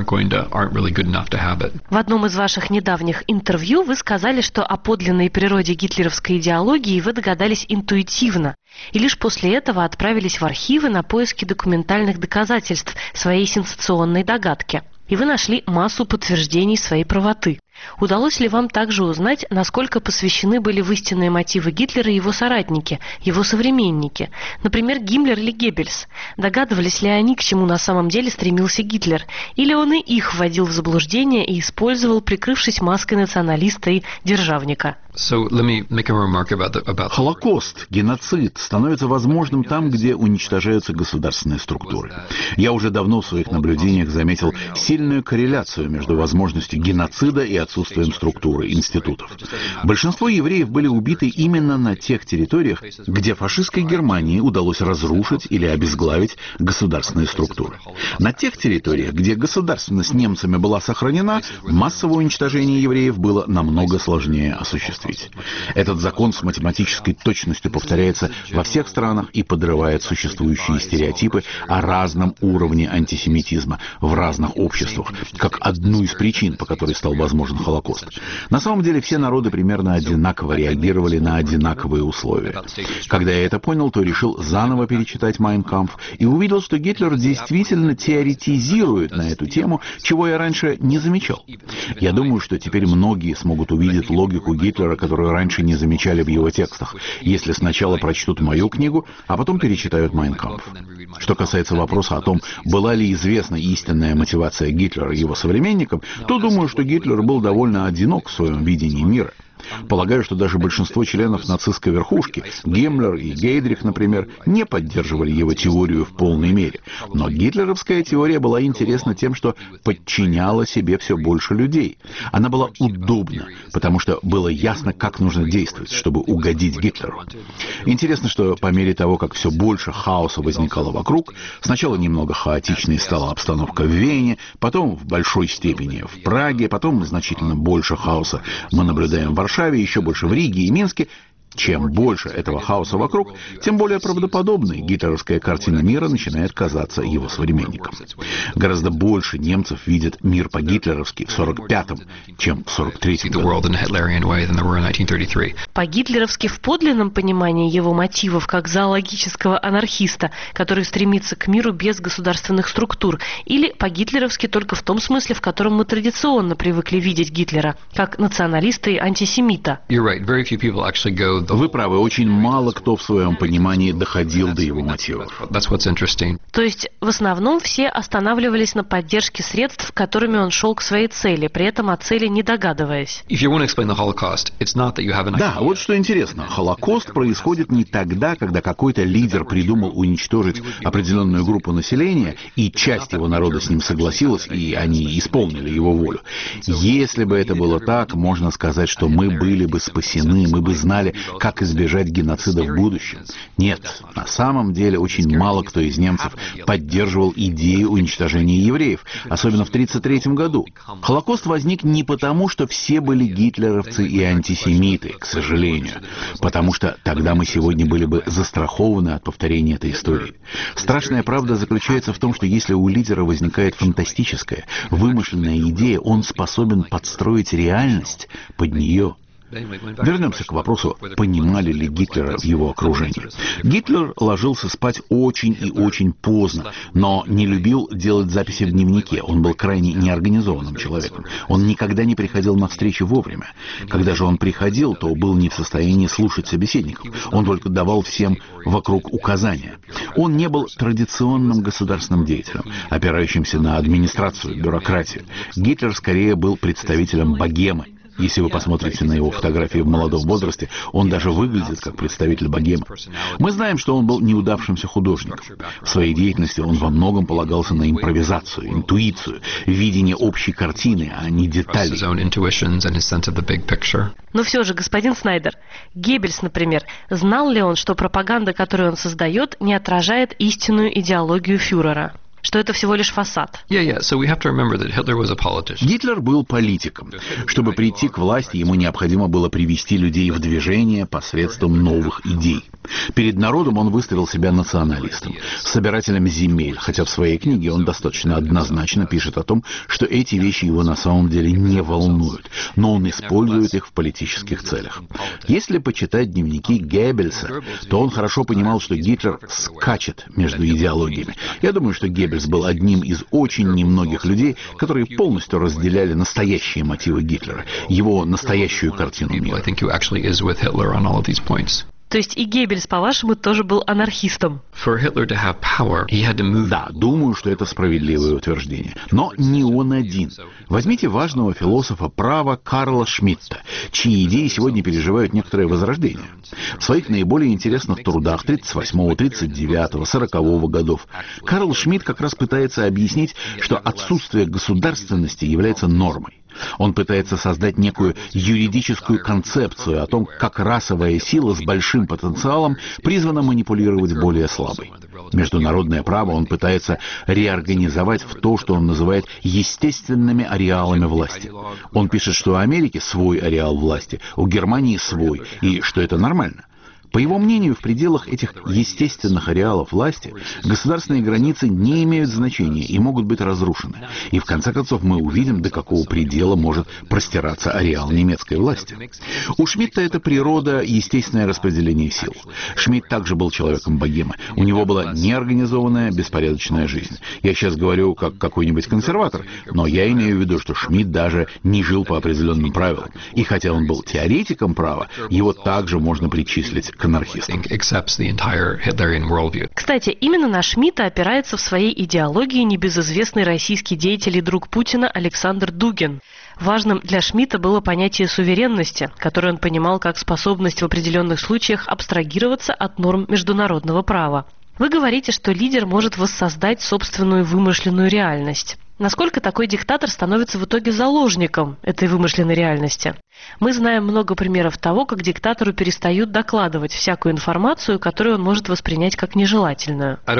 В одном из ваших недавних интервью вы сказали, что о подлинной природе гитлеровской идеологии вы догадались интуитивно, и лишь после этого отправились в архивы на поиски документальных доказательств своей сенсационной догадки. И вы нашли массу подтверждений своей правоты. Удалось ли вам также узнать, насколько посвящены были в истинные мотивы Гитлера его соратники, его современники, например, Гиммлер или Геббельс? Догадывались ли они, к чему на самом деле стремился Гитлер? Или он и их вводил в заблуждение и использовал, прикрывшись маской националиста и державника? Холокост, геноцид становится возможным там, где уничтожаются государственные структуры. Я уже давно в своих наблюдениях заметил сильную корреляцию между возможностью геноцида и отсутствием структуры, институтов. Большинство евреев были убиты именно на тех территориях, где фашистской Германии удалось разрушить или обезглавить государственные структуры. На тех территориях, где государственность немцами была сохранена, массовое уничтожение евреев было намного сложнее осуществить. Этот закон с математической точностью повторяется во всех странах и подрывает существующие стереотипы о разном уровне антисемитизма в разных обществах, как одну из причин, по которой стал возможен Холокост. На самом деле все народы примерно одинаково реагировали на одинаковые условия. Когда я это понял, то решил заново перечитать «Майн кампф» и увидел, что Гитлер действительно теоретизирует на эту тему, чего я раньше не замечал. Я думаю, что теперь многие смогут увидеть логику Гитлера, которую раньше не замечали в его текстах, если сначала прочтут мою книгу, а потом перечитают «Майн кампф». Что касается вопроса о том, была ли известна истинная мотивация Гитлера и его современникам, то думаю, что Гитлер был довольно одинок в своем видении мира. Полагаю, что даже большинство членов нацистской верхушки, Гиммлер и Гейдрих, например, не поддерживали его теорию в полной мере. Но гитлеровская теория была интересна тем, что подчиняла себе все больше людей. Она была удобна, потому что было ясно, как нужно действовать, чтобы угодить Гитлеру. Интересно, что по мере того, как все больше хаоса возникало вокруг, сначала немного хаотичной стала обстановка в Вене, потом в большой степени в Праге, потом значительно больше хаоса мы наблюдаем в Варшаве, еще больше в Риге и Минске. Чем больше этого хаоса вокруг, тем более правдоподобной гитлеровская картина мира начинает казаться его современникам. Гораздо больше немцев видят мир по-гитлеровски в сорок пятом, чем в сорок третьем году. По-гитлеровски в подлинном понимании его мотивов как зоологического анархиста, который стремится к миру без государственных структур, или по-гитлеровски только в том смысле, в котором мы традиционно привыкли видеть Гитлера, как националиста и антисемита. Вы правы, очень мало кто в своем понимании доходил до его мотивов. То есть, в основном все останавливались на поддержке средств, которыми он шел к своей цели, при этом о цели не догадываясь. Да, вот что интересно. Холокост происходит не тогда, когда какой-то лидер придумал уничтожить определенную группу населения, и часть его народа с ним согласилась, и они исполнили его волю. Если бы это было так, можно сказать, что мы были бы спасены, мы бы знали, как избежать геноцида в будущем. Нет, на самом деле очень мало кто из немцев поддерживал идею уничтожения евреев, особенно в тысяча девятьсот тридцать третьем году. Холокост возник не потому, что все были гитлеровцы и антисемиты, к сожалению, потому что тогда мы сегодня были бы застрахованы от повторения этой истории. Страшная правда заключается в том, что если у лидера возникает фантастическая, вымышленная идея, он способен подстроить реальность под нее. Вернемся к вопросу, понимали ли Гитлера в его окружении. Гитлер ложился спать очень и очень поздно, но не любил делать записи в дневнике. Он был крайне неорганизованным человеком. Он никогда не приходил на встречи вовремя. Когда же он приходил, то был не в состоянии слушать собеседников. Он только давал всем вокруг указания. Он не был традиционным государственным деятелем, опирающимся на администрацию, бюрократию. Гитлер скорее был представителем богемы. Если вы посмотрите на его фотографии в молодом возрасте, он даже выглядит как представитель богемы. Мы знаем, что он был неудавшимся художником. В своей деятельности он во многом полагался на импровизацию, интуицию, видение общей картины, а не деталей. Но все же, господин Снайдер, Геббельс, например, знал ли он, что пропаганда, которую он создает, не отражает истинную идеологию фюрера? Что это всего лишь фасад. Гитлер был политиком. Чтобы прийти к власти, ему необходимо было привести людей в движение посредством новых идей. Перед народом он выставил себя националистом, собирателем земель, хотя в своей книге он достаточно однозначно пишет о том, что эти вещи его на самом деле не волнуют, но он использует их в политических целях. Если почитать дневники Геббельса, то он хорошо понимал, что Гитлер скачет между идеологиями. Я думаю, что Геббельс был одним из очень немногих людей, которые полностью разделяли настоящие мотивы Гитлера, его настоящую картину мира. То есть и Геббельс, по-вашему, тоже был анархистом? Да, думаю, что это справедливое утверждение. Но не он один. Возьмите важного философа права Карла Шмидта, чьи идеи сегодня переживают некоторое возрождение. В своих наиболее интересных трудах тридцать восьмого, тридцать девятого, сорокового годов Карл Шмидт как раз пытается объяснить, что отсутствие государственности является нормой. Он пытается создать некую юридическую концепцию о том, как расовая сила с большим потенциалом призвана манипулировать более слабой. Международное право он пытается реорганизовать в то, что он называет естественными ареалами власти. Он пишет, что у Америки свой ареал власти, у Германии свой, и что это нормально. По его мнению, в пределах этих естественных ареалов власти государственные границы не имеют значения и могут быть разрушены. И в конце концов мы увидим, до какого предела может простираться ареал немецкой власти. У Шмидта это природа, естественное распределение сил. Шмидт также был человеком богемы. У него была неорганизованная, беспорядочная жизнь. Я сейчас говорю как какой-нибудь консерватор, но я имею в виду, что Шмидт даже не жил по определенным правилам. И хотя он был теоретиком права, его также можно причислить к анархистам. Кстати, именно на Шмидта опирается в своей идеологии небезызвестный российский деятель и друг Путина Александр Дугин. Важным для Шмидта было понятие суверенности, которое он понимал как способность в определенных случаях абстрагироваться от норм международного права. Вы говорите, что лидер может воссоздать собственную вымышленную реальность. Насколько такой диктатор становится в итоге заложником этой вымышленной реальности? Мы знаем много примеров того, как диктатору перестают докладывать всякую информацию, которую он может воспринять как нежелательную. Я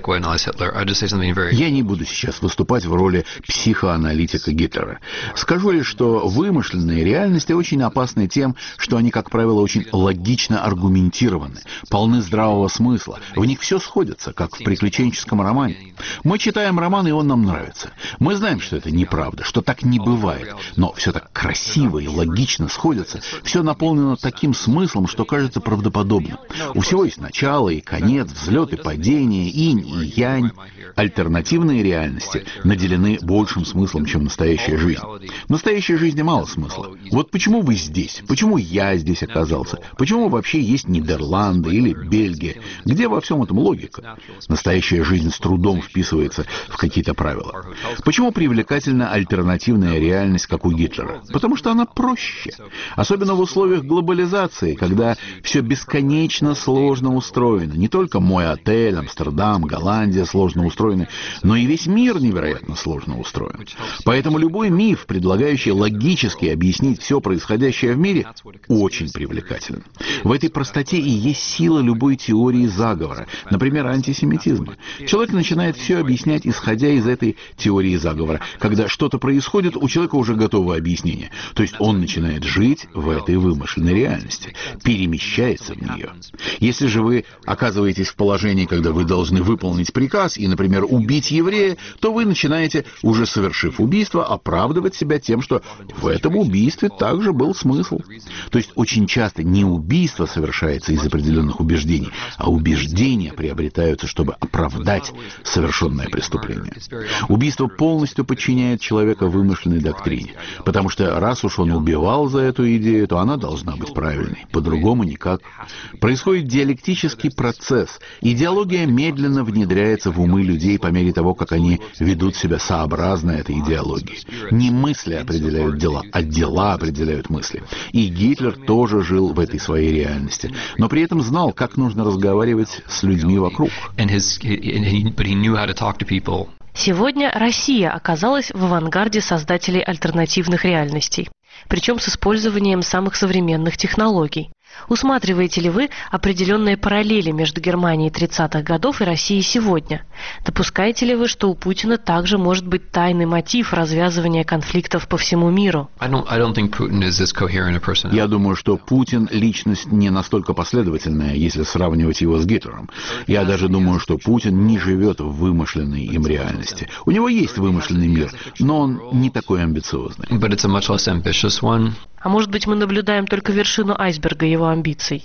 не буду сейчас выступать в роли психоаналитика Гитлера. Скажу лишь, что вымышленные реальности очень опасны тем, что они, как правило, очень логично аргументированы, полны здравого смысла. В них все сходится, как в приключенческом романе. Мы читаем роман, и он нам нравится. Мы знаем, что это неправда, что так не бывает, но все так красиво и логично сходится, все наполнено таким смыслом, что кажется правдоподобным. У всего есть начало и конец, взлет и падение, инь и янь. Альтернативные реальности наделены большим смыслом, чем настоящая жизнь. В настоящей жизни мало смысла. Вот почему вы здесь? Почему я здесь оказался? Почему вообще есть Нидерланды или Бельгия? Где во всем этом логика? Настоящая жизнь с трудом вписывается в какие-то правила. Почему привлекательна альтернативная реальность, как у Гитлера? Потому что она проще. Особенно в условиях глобализации, когда все бесконечно сложно устроено. Не только мой отель, Амстердам, Голландия сложно устроены, но и весь мир невероятно сложно устроен. Поэтому любой миф, предлагающий логически объяснить все происходящее в мире, очень привлекателен. В этой простоте и есть сила любой теории заговора, например, антисемитизма. Человек начинает все объяснять, исходя из этой теории заговора. Когда что-то происходит, у человека уже готово объяснение. То есть он начинает жить в этой вымышленной реальности, перемещается в нее. Если же вы оказываетесь в положении, когда вы должны выполнить приказ и, например, убить еврея, то вы начинаете, уже совершив убийство, оправдывать себя тем, что в этом убийстве также был смысл. То есть очень часто не убийство совершается из определенных убеждений, а убеждения приобретаются, чтобы оправдать совершенное преступление. Убийство полностью подчиняет человека вымышленной доктрине, потому что раз уж он убивал за эту идею, то она должна быть правильной, по-другому никак. Происходит диалектический процесс. Идеология медленно внедряется в умы людей по мере того, как они ведут себя сообразно этой идеологии. Не мысли определяют дела, а дела определяют мысли. И Гитлер тоже жил в этой своей реальности, но при этом знал, как нужно разговаривать с людьми вокруг. Сегодня Россия оказалась в авангарде создателей альтернативных реальностей, причем с использованием самых современных технологий. Усматриваете ли вы определенные параллели между Германией тридцатых годов и Россией сегодня? Допускаете ли вы, что у Путина также может быть тайный мотив развязывания конфликтов по всему миру? Я думаю, что Путин личность не настолько последовательная, если сравнивать его с Гитлером. Я даже думаю, что Путин не живет в вымышленной им реальности. У него есть вымышленный мир, но он не такой амбициозный. А может быть, мы наблюдаем только вершину айсберга его амбиций?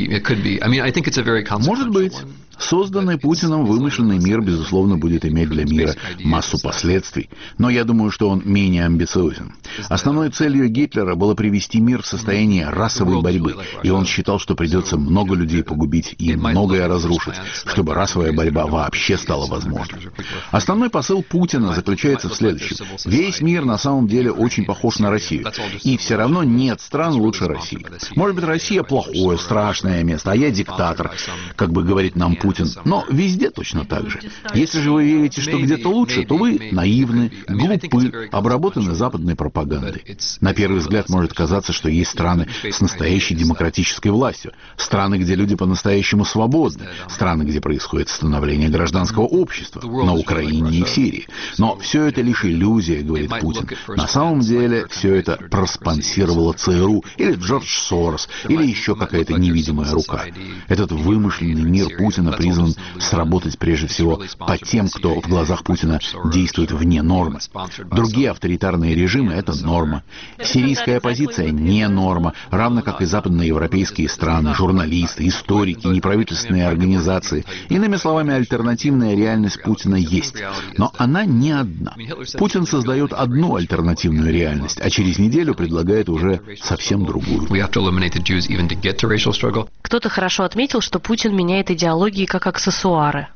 Может быть. Созданный Путиным вымышленный мир, безусловно, будет иметь для мира массу последствий. Но я думаю, что он менее амбициозен. Основной целью Гитлера было привести мир в состояние расовой борьбы. И он считал, что придется много людей погубить и многое разрушить, чтобы расовая борьба вообще стала возможной. Основной посыл Путина заключается в следующем. Весь мир на самом деле очень похож на Россию. И все равно нет стран лучше России. Может быть, Россия плохое, страшное место, а я диктатор, как бы говорит нам Путин. Путин, но везде точно так же. Если же вы верите, что где-то лучше, то вы наивны, глупы, обработаны западной пропагандой. На первый взгляд может казаться, что есть страны с настоящей демократической властью, страны, где люди по-настоящему свободны, страны, где происходит становление гражданского общества, на Украине и в Сирии. Но все это лишь иллюзия, говорит Путин. На самом деле все это проспонсировало ЦРУ, или Джордж Сорос, или еще какая-то невидимая рука. Этот вымышленный мир Путина призван сработать прежде всего по тем, кто в глазах Путина действует вне нормы. Другие авторитарные режимы – это норма. Сирийская оппозиция – не норма, равно как и западноевропейские страны, журналисты, историки, неправительственные организации. Иными словами, альтернативная реальность Путина есть. Но она не одна. Путин создает одну альтернативную реальность, а через неделю предлагает уже совсем другую. Кто-то хорошо отметил, что Путин меняет идеологии технологии как аксессуары.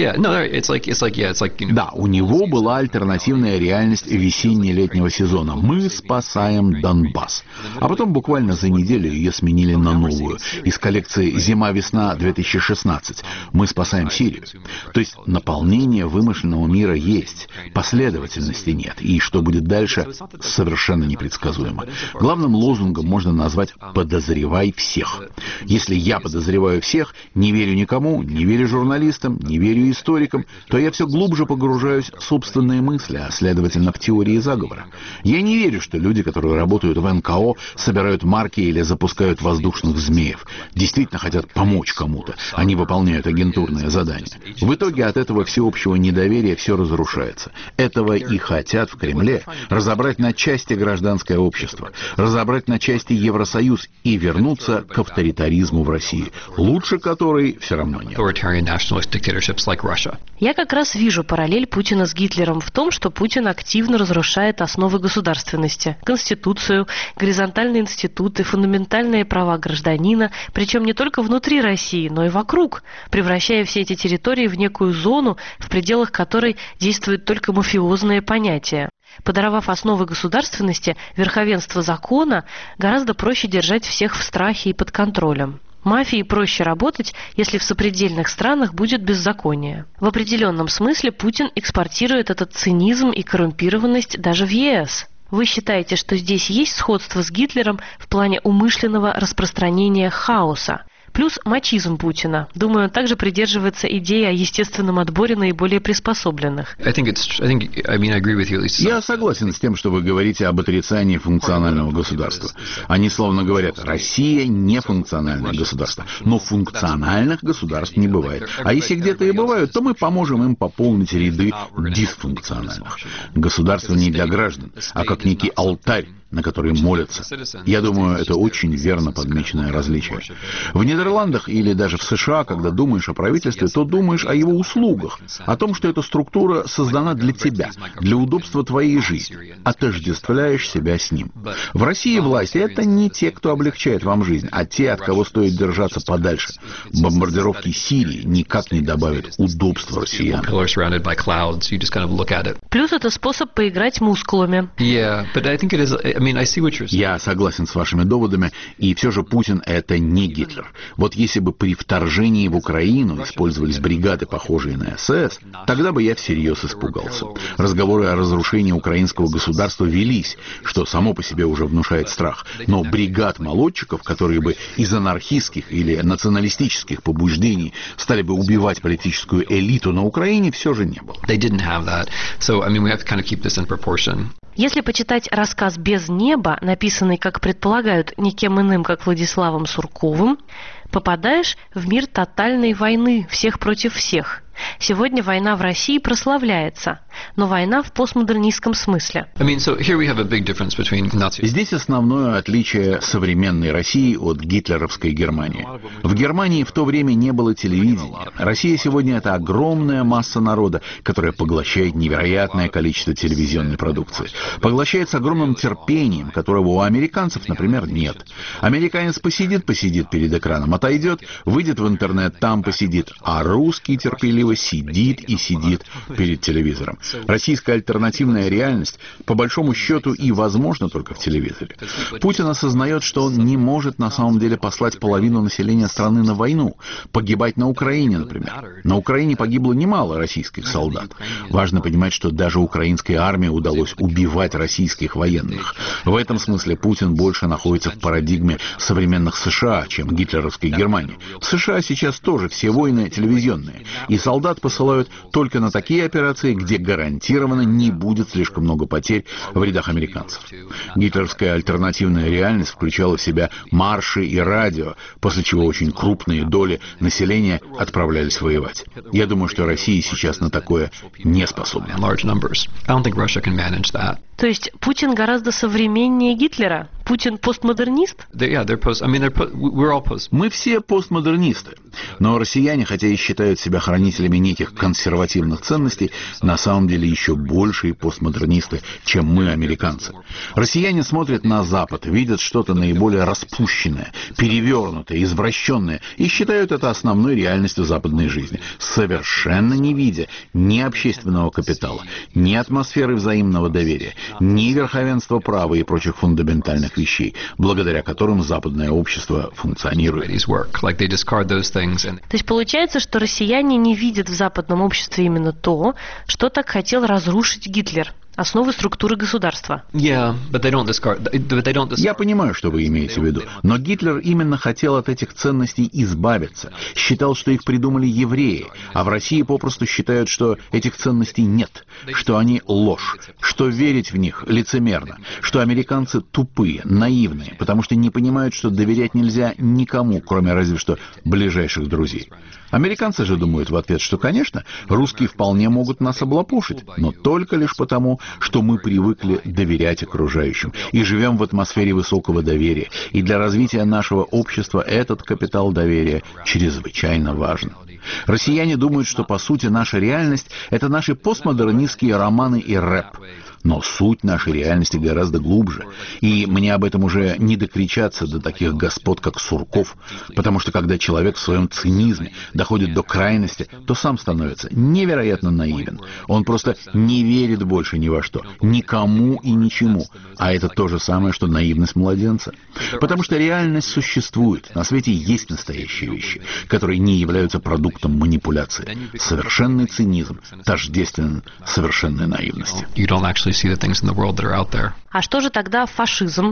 Да, у него была альтернативная реальность весенне-летнего сезона. Мы спасаем Донбасс. А потом буквально за неделю ее сменили на новую. Из коллекции «Зима-весна две тысячи шестнадцать». Мы спасаем Сирию. То есть наполнение вымышленного мира есть. Последовательности нет. И что будет дальше, совершенно непредсказуемо. Главным лозунгом можно назвать «подозревай всех». Если я подозреваю всех, не верю никому, не верю журналистам, не верю историкам, то я все глубже погружаюсь в собственные мысли, а следовательно в теории заговора. Я не верю, что люди, которые работают в эн ка о, собирают марки или запускают воздушных змеев, действительно хотят помочь кому-то. Они выполняют агентурные задания. В итоге от этого всеобщего недоверия все разрушается. Этого и хотят в Кремле: разобрать на части гражданское общество, разобрать на части Евросоюз и вернуться к авторитаризму в России, лучше которой все равно нет. Я как раз вижу параллель Путина с Гитлером в том, что Путин активно разрушает основы государственности, конституцию, горизонтальные институты, фундаментальные права гражданина, причем не только внутри России, но и вокруг, превращая все эти территории в некую зону, в пределах которой действуют только мафиозные понятия. Подорвав основы государственности, верховенство закона, гораздо проще держать всех в страхе и под контролем. Мафии проще работать, если в сопредельных странах будет беззаконие. В определенном смысле Путин экспортирует этот цинизм и коррумпированность даже в е эс. Вы считаете, что здесь есть сходство с Гитлером в плане умышленного распространения хаоса? Плюс мачизм Путина. Думаю, он также придерживается идеи о естественном отборе наиболее приспособленных. Я согласен с тем, что вы говорите об отрицании функционального государства. Они словно говорят: Россия не функциональное государство. Но функциональных государств не бывает. А если где-то и бывают, то мы поможем им пополнить ряды дисфункциональных. Государство не для граждан, а как некий алтарь, на который молятся. Я думаю, это очень верно подмеченное различие. В Нидерландах или даже в США, когда думаешь о правительстве, то думаешь о его услугах, о том, что эта структура создана для тебя, для удобства твоей жизни. Отождествляешь себя с ним. В России власть — это не те, кто облегчает вам жизнь, а те, от кого стоит держаться подальше. Бомбардировки Сирии никак не добавят удобства россиянам. Плюс это способ поиграть мускулами. Я согласен с вашими доводами, и все же Путин — это не Гитлер. Вот если бы при вторжении в Украину использовались бригады, похожие на эс эс, тогда бы я всерьез испугался. Разговоры о разрушении украинского государства велись, что само по себе уже внушает страх. Но бригад молодчиков, которые бы из анархистских или националистических побуждений стали бы убивать политическую элиту на Украине, все же не было. Если почитать рассказ «Без неба», написанный, как предполагают, никем иным, как Владиславом Сурковым, попадаешь в мир тотальной войны, всех против всех. Сегодня война в России прославляется, но война в постмодернистском смысле. Здесь основное отличие современной России от гитлеровской Германии. В Германии в то время не было телевидения. Россия сегодня — это огромная масса народа, которая поглощает невероятное количество телевизионной продукции. Поглощает с огромным терпением, которого у американцев, например, нет. Американец посидит-посидит перед экраном, отойдет, выйдет в интернет, там посидит, а русский терпеливый сидит и сидит перед телевизором. Российская альтернативная реальность, по большому счету, и возможна только в телевизоре. Путин осознает, что он не может на самом деле послать половину населения страны на войну, погибать на Украине, например. На Украине погибло немало российских солдат. Важно понимать, что даже украинской армии удалось убивать российских военных. В этом смысле Путин больше находится в парадигме современных США, чем гитлеровской Германии. В США сейчас тоже все войны телевизионные, и солдаты Солдат посылают только на такие операции, где гарантированно не будет слишком много потерь в рядах американцев. Гитлеровская альтернативная реальность включала в себя марши и радио, после чего очень крупные доли населения отправлялись воевать. Я думаю, что Россия сейчас на такое не способна. То есть Путин гораздо современнее Гитлера? Путин постмодернист? Мы все постмодернисты. Но россияне, хотя и считают себя хранителями неких консервативных ценностей, на самом деле еще большие постмодернисты, чем мы, американцы. Россияне смотрят на Запад, видят что-то наиболее распущенное, перевернутое, извращенное и считают это основной реальностью западной жизни, совершенно не видя ни общественного капитала, ни атмосферы взаимного доверия, ни верховенства права и прочих фундаментальных вещей, благодаря которым западное общество функционирует. То есть получается, что россияне не видят в западном обществе именно то, что так хотел разрушить Гитлер. Основы структуры государства. Я понимаю, что вы имеете в виду, но Гитлер именно хотел от этих ценностей избавиться, считал, что их придумали евреи, а в России попросту считают, что этих ценностей нет, что они ложь, что верить в них лицемерно, что американцы тупые, наивные, потому что не понимают, что доверять нельзя никому, кроме разве что ближайших друзей. Американцы же думают в ответ, что, конечно, русские вполне могут нас облапошить, но только лишь потому, что мы привыкли доверять окружающим и живем в атмосфере высокого доверия. И для развития нашего общества этот капитал доверия чрезвычайно важен. Россияне думают, что, по сути, наша реальность – это наши постмодернистские романы и рэп. Но суть нашей реальности гораздо глубже. И мне об этом уже не докричаться до таких господ, как Сурков. Потому что когда человек в своем цинизме доходит до крайности, то сам становится невероятно наивен. Он просто не верит больше ни во что, никому и ничему. А это то же самое, что наивность младенца. Потому что реальность существует. На свете есть настоящие вещи, которые не являются продуктом манипуляции. Совершенный цинизм тождествен совершенной наивности. А что же тогда фашизм?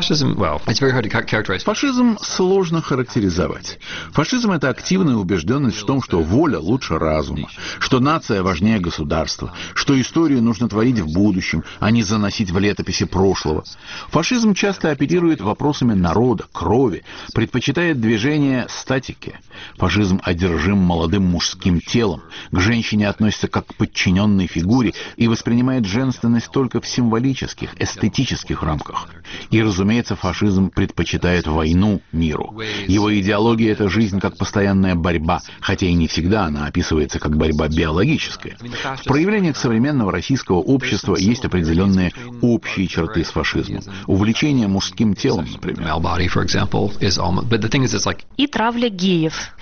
Фашизм сложно характеризовать. Фашизм — это активная убежденность в том, что воля лучше разума, что нация важнее государства, что историю нужно творить в будущем, а не заносить в летописи прошлого. Фашизм часто оперирует вопросами народа, крови, предпочитает движение статики. Фашизм одержим молодым мужским телом, к женщине относится как к подчиненной фигуре и воспринимает женственность только в символических, эстетических рамках. И, разумеется, фашизм предпочитает войну миру. Его идеология — это жизнь как постоянная борьба, хотя и не всегда она описывается как борьба биологическая. В проявлениях современного российского общества есть определенные общие черты с фашизмом. Увлечение мужским телом, например. И травля геев.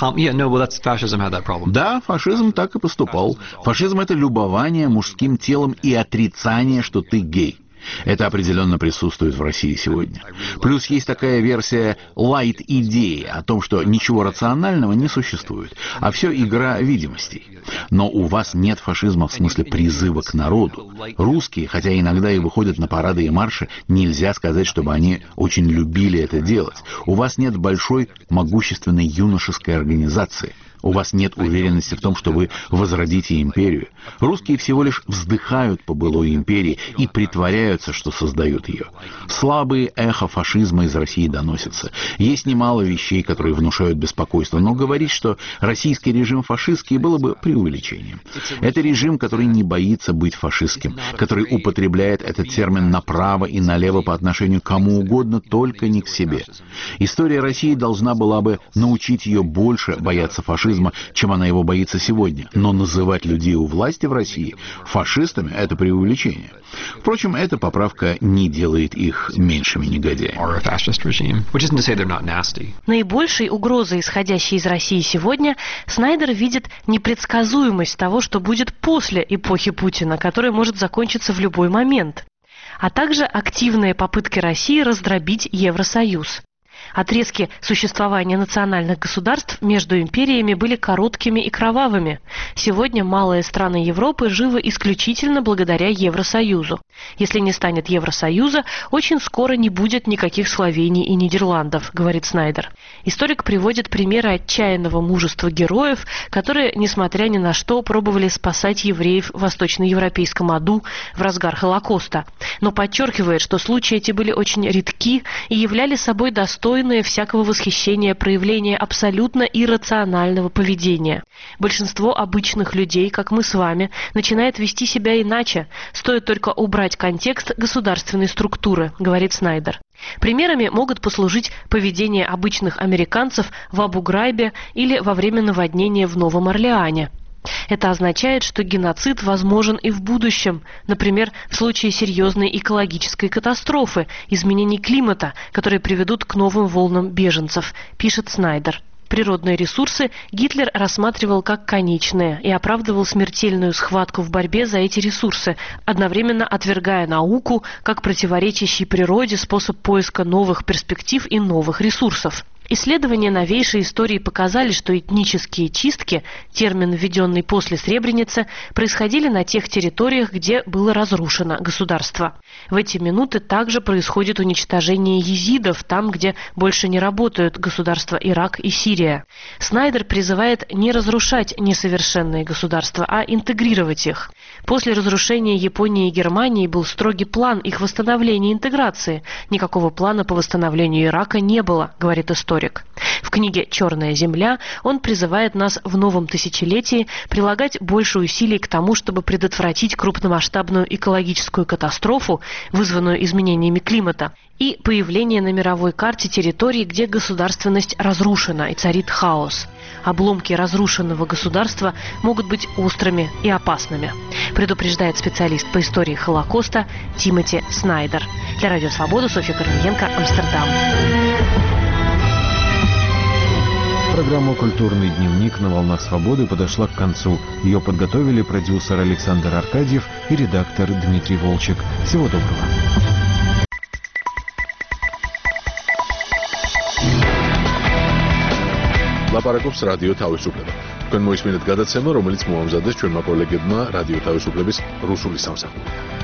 Да, фашизм так и поступал. Фашизм — это любование мужским телом и отрицание, что ты гей. Это определенно присутствует в России сегодня. Плюс есть такая версия лайт-идеи о том, что ничего рационального не существует, а все игра видимостей. Но у вас нет фашизма в смысле призыва к народу. Русские, хотя иногда и выходят на парады и марши, нельзя сказать, чтобы они очень любили это делать. У вас нет большой, могущественной юношеской организации. У вас нет уверенности в том, что вы возродите империю. Русские всего лишь вздыхают по былой империи и притворяются, что создают ее. Слабые эхо фашизма из России доносятся. Есть немало вещей, которые внушают беспокойство, но говорить, что российский режим фашистский, было бы преувеличением. Это режим, который не боится быть фашистским, который употребляет этот термин направо и налево по отношению к кому угодно, только не к себе. История России должна была бы научить ее больше бояться фашизма, чем она его боится сегодня. Но называть людей у власти в России фашистами — это преувеличение. Впрочем, эта поправка не делает их меньшими негодяями. Наибольшей угрозой, исходящей из России сегодня, Снайдер видит непредсказуемость того, что будет после эпохи Путина, которая может закончиться в любой момент, а также активные попытки России раздробить Евросоюз. Отрезки существования национальных государств между империями были короткими и кровавыми. Сегодня малые страны Европы живы исключительно благодаря Евросоюзу. Если не станет Евросоюза, очень скоро не будет никаких Словений и Нидерландов, говорит Снайдер. Историк приводит примеры отчаянного мужества героев, которые, несмотря ни на что, пробовали спасать евреев в восточноевропейском аду в разгар Холокоста. но подчеркивает, что случаи эти были очень редки и являли собой достойные всякого восхищения проявления абсолютно иррационального поведения. Большинство обычных людей, как мы с вами, начинает вести себя иначе, стоит только убрать контекст государственной структуры, говорит Снайдер. Примерами могут послужить поведение обычных американцев в Абу-Грайбе или во время наводнения в Новом Орлеане. Это означает, что геноцид возможен и в будущем, например, в случае серьезной экологической катастрофы, изменений климата, которые приведут к новым волнам беженцев, пишет Снайдер. Природные ресурсы Гитлер рассматривал как конечные и оправдывал смертельную схватку в борьбе за эти ресурсы, одновременно отвергая науку как противоречащий природе способ поиска новых перспектив и новых ресурсов. Исследования новейшей истории показали, что этнические чистки, термин, введенный после Сребреницы, происходили на тех территориях, где было разрушено государство. В эти минуты также происходит уничтожение езидов там, где больше не работают государства Ирак и Сирия. Снайдер призывает не разрушать несовершенные государства, а интегрировать их. После разрушения Японии и Германии был строгий план их восстановления и интеграции. Никакого плана по восстановлению Ирака не было, говорит историк. В книге «Черная земля» он призывает нас в новом тысячелетии прилагать больше усилий к тому, чтобы предотвратить крупномасштабную экологическую катастрофу, вызванную изменениями климата, и появление на мировой карте территорий, где государственность разрушена и царит хаос. Обломки разрушенного государства могут быть острыми и опасными, предупреждает специалист по истории Холокоста Тимоти Снайдер. Для Радио Свобода Софья Корниенко, Амстердам. Программа «Культурный дневник» на «Волнах Свободы» подошла к концу. Ее подготовили продюсер Александр Аркадьев и редактор Дмитрий Волчек. Всего доброго. ლაპარაკობს რადიო თავისუფლება. თქვენ მოისმინეთ გადაცემა, რომელიც მოამზადეს ჩვენმა კოლეგებმა რადიო თავისუფლების რუსული სამსახური.